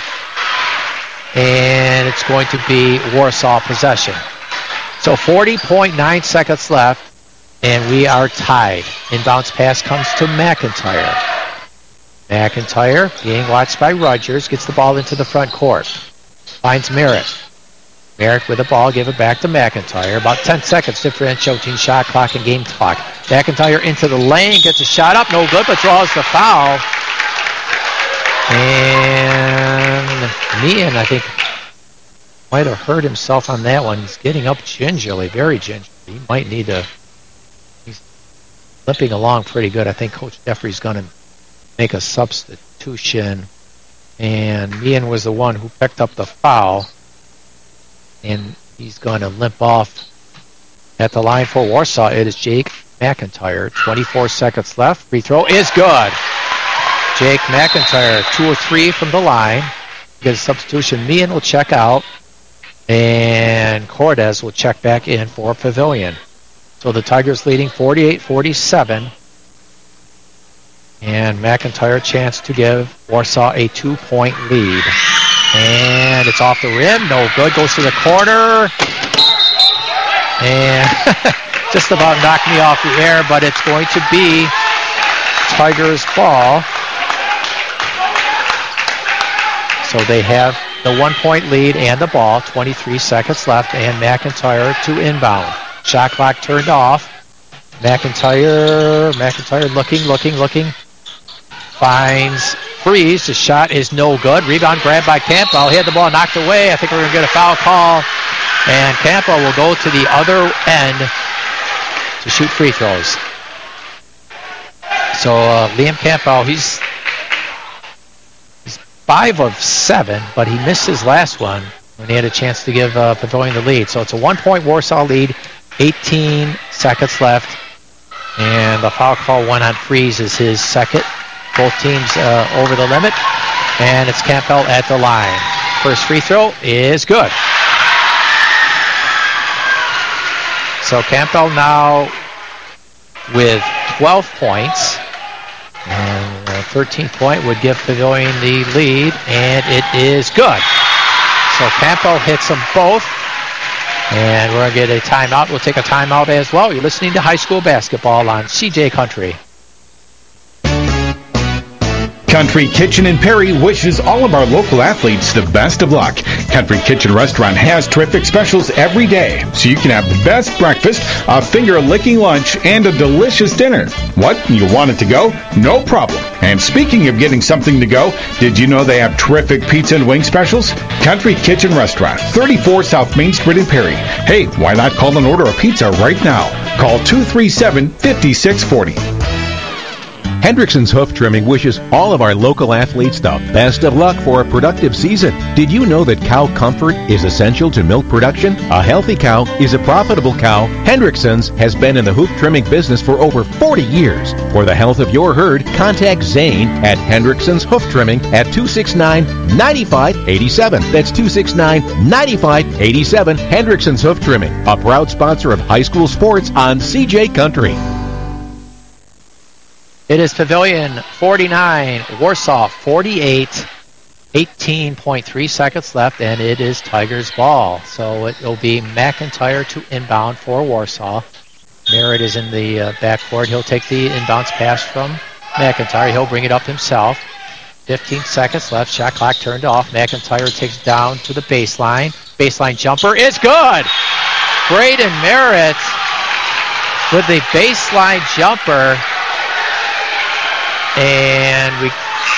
and it's going to be Warsaw possession. So forty point nine seconds left. And we are tied. Inbounds pass comes to McIntyre. McIntyre, being watched by Rogers, gets the ball into the front court. Finds Merritt. Merritt with the ball, give it back to McIntyre. About ten seconds differential between shot clock and game clock. McIntyre into the lane, gets a shot up, no good, but draws the foul. And Meehan, I think, might have hurt himself on that one. He's getting up gingerly, very gingerly. He might need to. He's limping along pretty good. I think Coach Jeffrey's going to make a substitution. And Meehan was the one who picked up the foul. And he's going to limp off at the line for Warsaw. It is Jake McIntyre. twenty-four seconds left. Free throw is good. Jake McIntyre, two or three from the line. Get a substitution. Meehan will check out. And Cordes will check back in for Pavilion. So the Tigers leading forty-eight forty-seven. And McIntyre chance to give Warsaw a two-point lead. And it's off the rim. No good. Goes to the corner. And just about knocked me off the air, but it's going to be Tigers ball. So they have the one-point lead and the ball. twenty-three seconds left, and McIntyre to inbound. Shot clock turned off. McIntyre, McIntyre looking, looking, looking. Finds Freeze. The shot is no good. Rebound grab by Campbell. He had the ball knocked away. I think we're going to get a foul call. And Campbell will go to the other end to shoot free throws. So uh, Liam Campbell, he's, he's five of seven, but he missed his last one when he had a chance to give uh, Pavilion the lead. So it's a one-point Warsaw lead, eighteen seconds left. And the foul call went on Freeze is his second. Both teams uh, over the limit. And it's Campbell at the line. First free throw is good. So Campbell now with twelve points. And the thirteenth point would give Pavilion the lead. And it is good. So Campbell hits them both. And we're going to get a timeout. We'll take a timeout as well. You're listening to high school basketball on C J Country. Country Kitchen in Perry wishes all of our local athletes the best of luck. Country Kitchen Restaurant has terrific specials every day, so you can have the best breakfast, a finger-licking lunch, and a delicious dinner. What? You want it to go? No problem. And speaking of getting something to go, did you know they have terrific pizza and wing specials? Country Kitchen Restaurant, thirty-four South Main Street in Perry. Hey, why not call and order a pizza right now? Call two three seven, five six four zero. Hendrickson's Hoof Trimming wishes all of our local athletes the best of luck for a productive season. Did you know that cow comfort is essential to milk production? A healthy cow is a profitable cow. Hendrickson's has been in the hoof trimming business for over forty years. For the health of your herd, contact Zane at Hendrickson's Hoof Trimming at two six nine, nine five eight seven. That's two six nine, nine five eight seven. Hendrickson's Hoof Trimming, a proud sponsor of high school sports on C J Country. It is Pavilion forty-nine, Warsaw forty-eight, eighteen point three seconds left, and it is Tigers ball. So it will be McIntyre to inbound for Warsaw. Merritt is in the uh, backcourt. He'll take the inbounds pass from McIntyre. He'll bring it up himself. fifteen seconds left. Shot clock turned off. McIntyre takes down to the baseline. Baseline jumper is good. Braden Merritt with the baseline jumper. And we,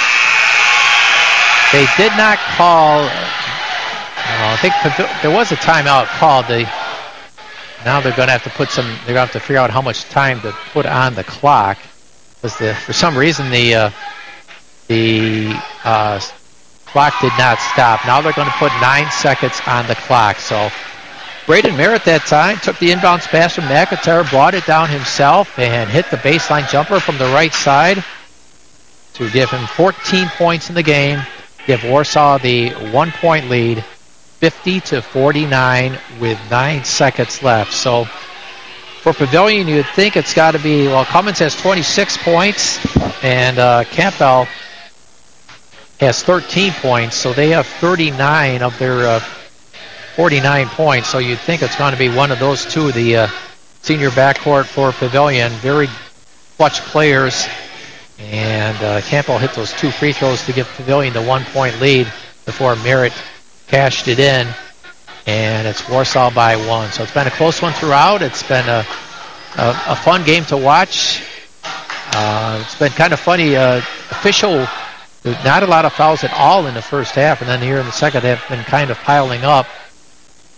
they did not call. Uh, I think there was a timeout called. They, now they're going to have to put some. They're going to have to figure out how much time to put on the clock, because the, for some reason the uh, the uh, clock did not stop. Now they're going to put nine seconds on the clock. So Braden Merritt that time took the inbounds pass from McIntyre, brought it down himself, and hit the baseline jumper from the right side to give him fourteen points in the game, give Warsaw the one-point lead, fifty to forty-nine with nine seconds left. So for Pavilion, you'd think it's got to be, well, Cummins has twenty-six points, and uh, Campbell has thirteen points, so they have thirty-nine of their uh, forty-nine points. So you'd think it's going to be one of those two, the uh, senior backcourt for Pavilion. Very clutch players. And uh, Campbell hit those two free throws to give Pavilion the one-point lead before Merritt cashed it in. And it's Warsaw by one. So it's been a close one throughout. It's been a, a, a fun game to watch. Uh, it's been kind of funny. Uh, official, not a lot of fouls at all in the first half. And then here in the second half, been kind of piling up.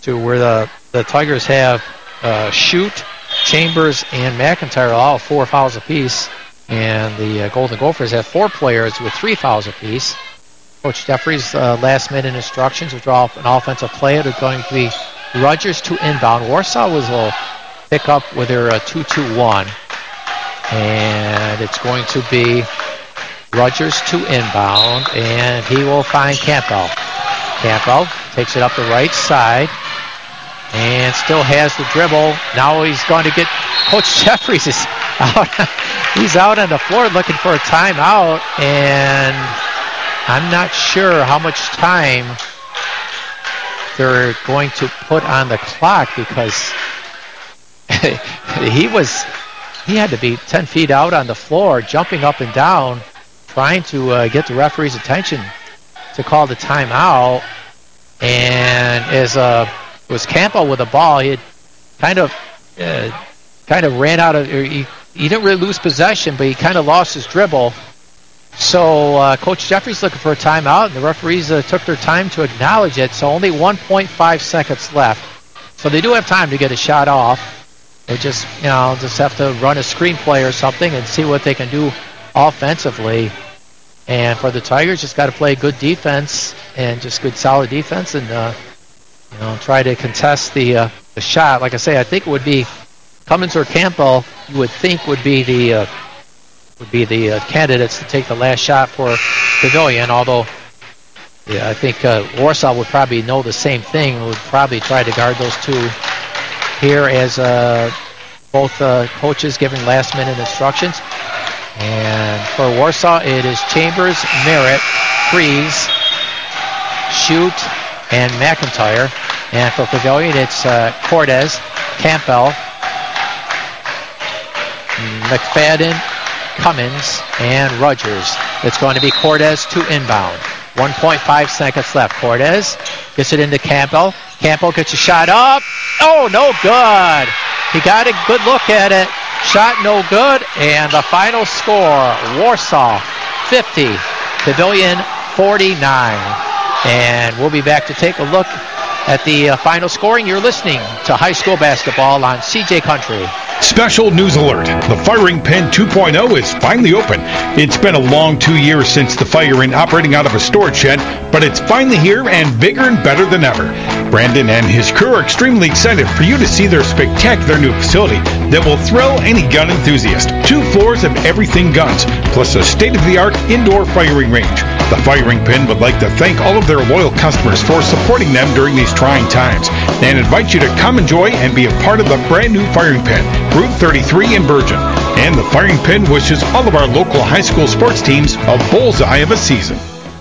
to where the, the Tigers have uh, Shoot, Chambers, and McIntyre all four fouls apiece. And the uh, Golden Gophers have four players with three fouls apiece. Coach Jeffries' uh, last-minute instructions will draw an offensive play. It is going to be Rogers to inbound. Warsaw was will pick up with their uh, two two one. And it's going to be Rogers to inbound, and he will find Campbell. Campbell takes it up the right side and still has the dribble. Now he's going to get Coach Jeffries is out. He's out on the floor looking for a timeout, and I'm not sure how much time they're going to put on the clock because he was he had to be ten feet out on the floor, jumping up and down, trying to uh, get the referee's attention to call the timeout. And as uh, it was Campbell with the ball, he had kind of uh, kind of ran out of. He, he didn't really lose possession, but he kind of lost his dribble. So uh, Coach Jeffries looking for a timeout, and the referees uh, took their time to acknowledge it. So only one point five seconds left. So they do have time to get a shot off. They just, you know, just have to run a screen play or something and see what they can do offensively. And for the Tigers, just got to play good defense and just good solid defense, and uh, you know, try to contest the uh, the shot. Like I say, I think it would be Cummins or Campbell. You would think would be the uh, would be the uh, candidates to take the last shot for Pavilion. Although, yeah, I think uh, Warsaw would probably know the same thing. Would probably try to guard those two here as uh, both uh, coaches giving last-minute instructions. And for Warsaw, it is Chambers, Merritt, Freeze, Shoot, and McIntyre. And for Pavilion, it's uh, Cortez, Campbell, McFadden, Cummins, and Rogers. It's going to be Cortez to inbound. one point five seconds left. Cortez gets it into Campbell. Campbell gets a shot up. Oh, no good. He got a good look at it. Shot no good. And the final score, Warsaw fifty, Pavilion forty-nine. And we'll be back to take a look at the uh, final scoring. You're listening to high school basketball on C J Country. Special news alert. The Firing Pin two point oh is finally open. It's been a long two years since the Firing operating out of a storage shed, but it's finally here and bigger and better than ever. Brandon and his crew are extremely excited for you to see their spectacular new facility that will thrill any gun enthusiast. Two floors of everything guns, plus a state-of-the-art indoor firing range. The Firing Pin would like to thank all of their loyal customers for supporting them during these trying times and invite you to come enjoy and be a part of the brand new Firing Pin, Route thirty-three in Bergen. And the Firing Pin wishes all of our local high school sports teams a bullseye of a season.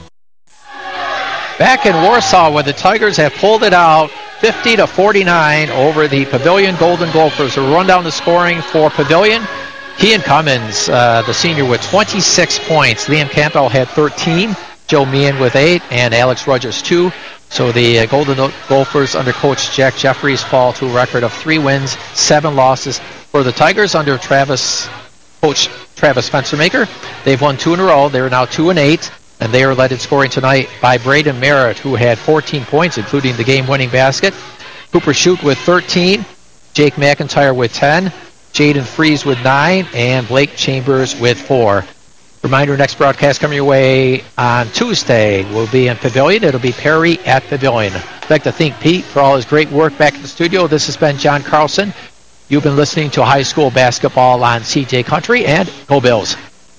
Back in Warsaw, where the Tigers have pulled it out fifty to forty-nine over the Pavilion Golden Gophers. We'll run down the scoring for Pavilion. Kean Cummins, uh, the senior, with twenty-six points. Liam Campbell had thirteen. Joe Meehan with eight, and Alex Rogers two. So the uh, Golden Gophers under Coach Jack Jeffries fall to a record of three wins, seven losses. For the Tigers under Travis, Coach Travis Fenstermaker, they've won two in a row. They're now two and eight, and they are led in scoring tonight by Braden Merritt, who had fourteen points, including the game-winning basket. Cooper Shoot with thirteen, Jake McIntyre with ten, Jaden Freeze with nine, and Blake Chambers with four. Reminder, next broadcast coming your way on Tuesday will be in Pavilion. It'll be Perry at Pavilion. I'd like to thank Pete for all his great work back in the studio. This has been John Carlson. You've been listening to high school basketball on C J Country, and go Bills.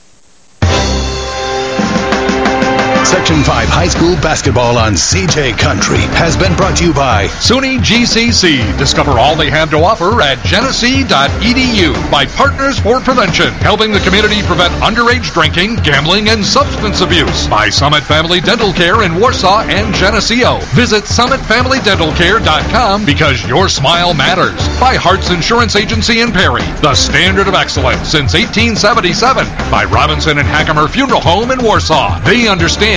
Section five High School Basketball on C J Country has been brought to you by SUNY G C C. Discover all they have to offer at genesee dot e d u. By Partners for Prevention, helping the community prevent underage drinking, gambling, and substance abuse. By Summit Family Dental Care in Warsaw and Geneseo. Visit summit family dental care dot com because your smile matters. By Hart's Insurance Agency in Perry, the standard of excellence since eighteen seventy-seven. By Robinson and Hackemer Funeral Home in Warsaw. They understand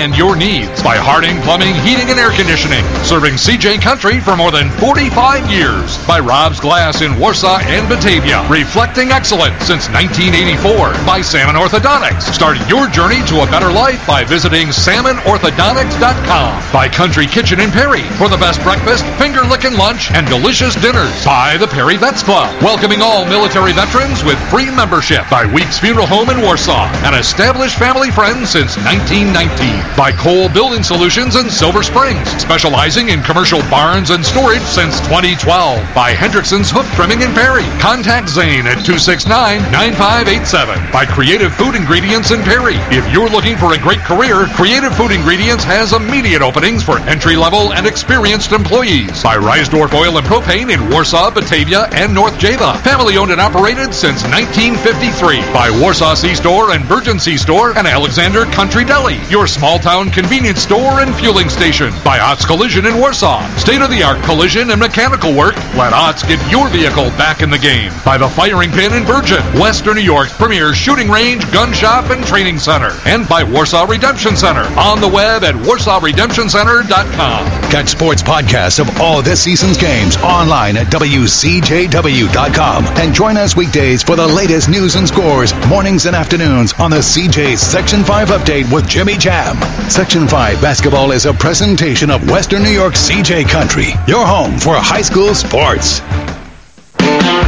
and your needs by Harding Plumbing, Heating, and Air Conditioning, serving C J Country for more than forty-five years. By Rob's Glass in Warsaw and Batavia, reflecting excellence since nineteen eighty-four. By Salmon Orthodontics. Start your journey to a better life by visiting salmon orthodontics dot com. By Country Kitchen in Perry for the best breakfast, finger-licking lunch, and delicious dinners. By the Perry Vets Club, welcoming all military veterans with free membership. By Weeks Funeral Home in Warsaw, an established family friend since nineteen nineteen. By Cole Building Solutions in Silver Springs, specializing in commercial barns and storage since twenty twelve. By Hendrickson's Hoof Trimming in Perry. Contact Zane at two six nine, nine five eight seven. By Creative Food Ingredients in Perry. If you're looking for a great career, Creative Food Ingredients has immediate openings for entry-level and experienced employees. By Reisdorf Oil and Propane in Warsaw, Batavia, and North Java. Family-owned and operated since nineteen fifty-three. By Warsaw C-Store and Virgin C-Store and Alexander Country Deli, your small-town convenience store and fueling station. By Otts Collision in Warsaw. State-of-the-art collision and mechanical work. Let Otts get your vehicle back in the game. By the Firing Pin in Virgin, Western New York's premier shooting range, gun shop, and training center. And by Warsaw Redemption Center. On the web at warsaw redemption center dot com. Catch sports podcasts of all this season's games online at W C J W dot com. And join us weekdays for the latest news and scores, mornings and afternoons on the C J Section five Update with Jimmy Jam. Section five Basketball is a presentation of Western New York C J Country, your home for high school sports.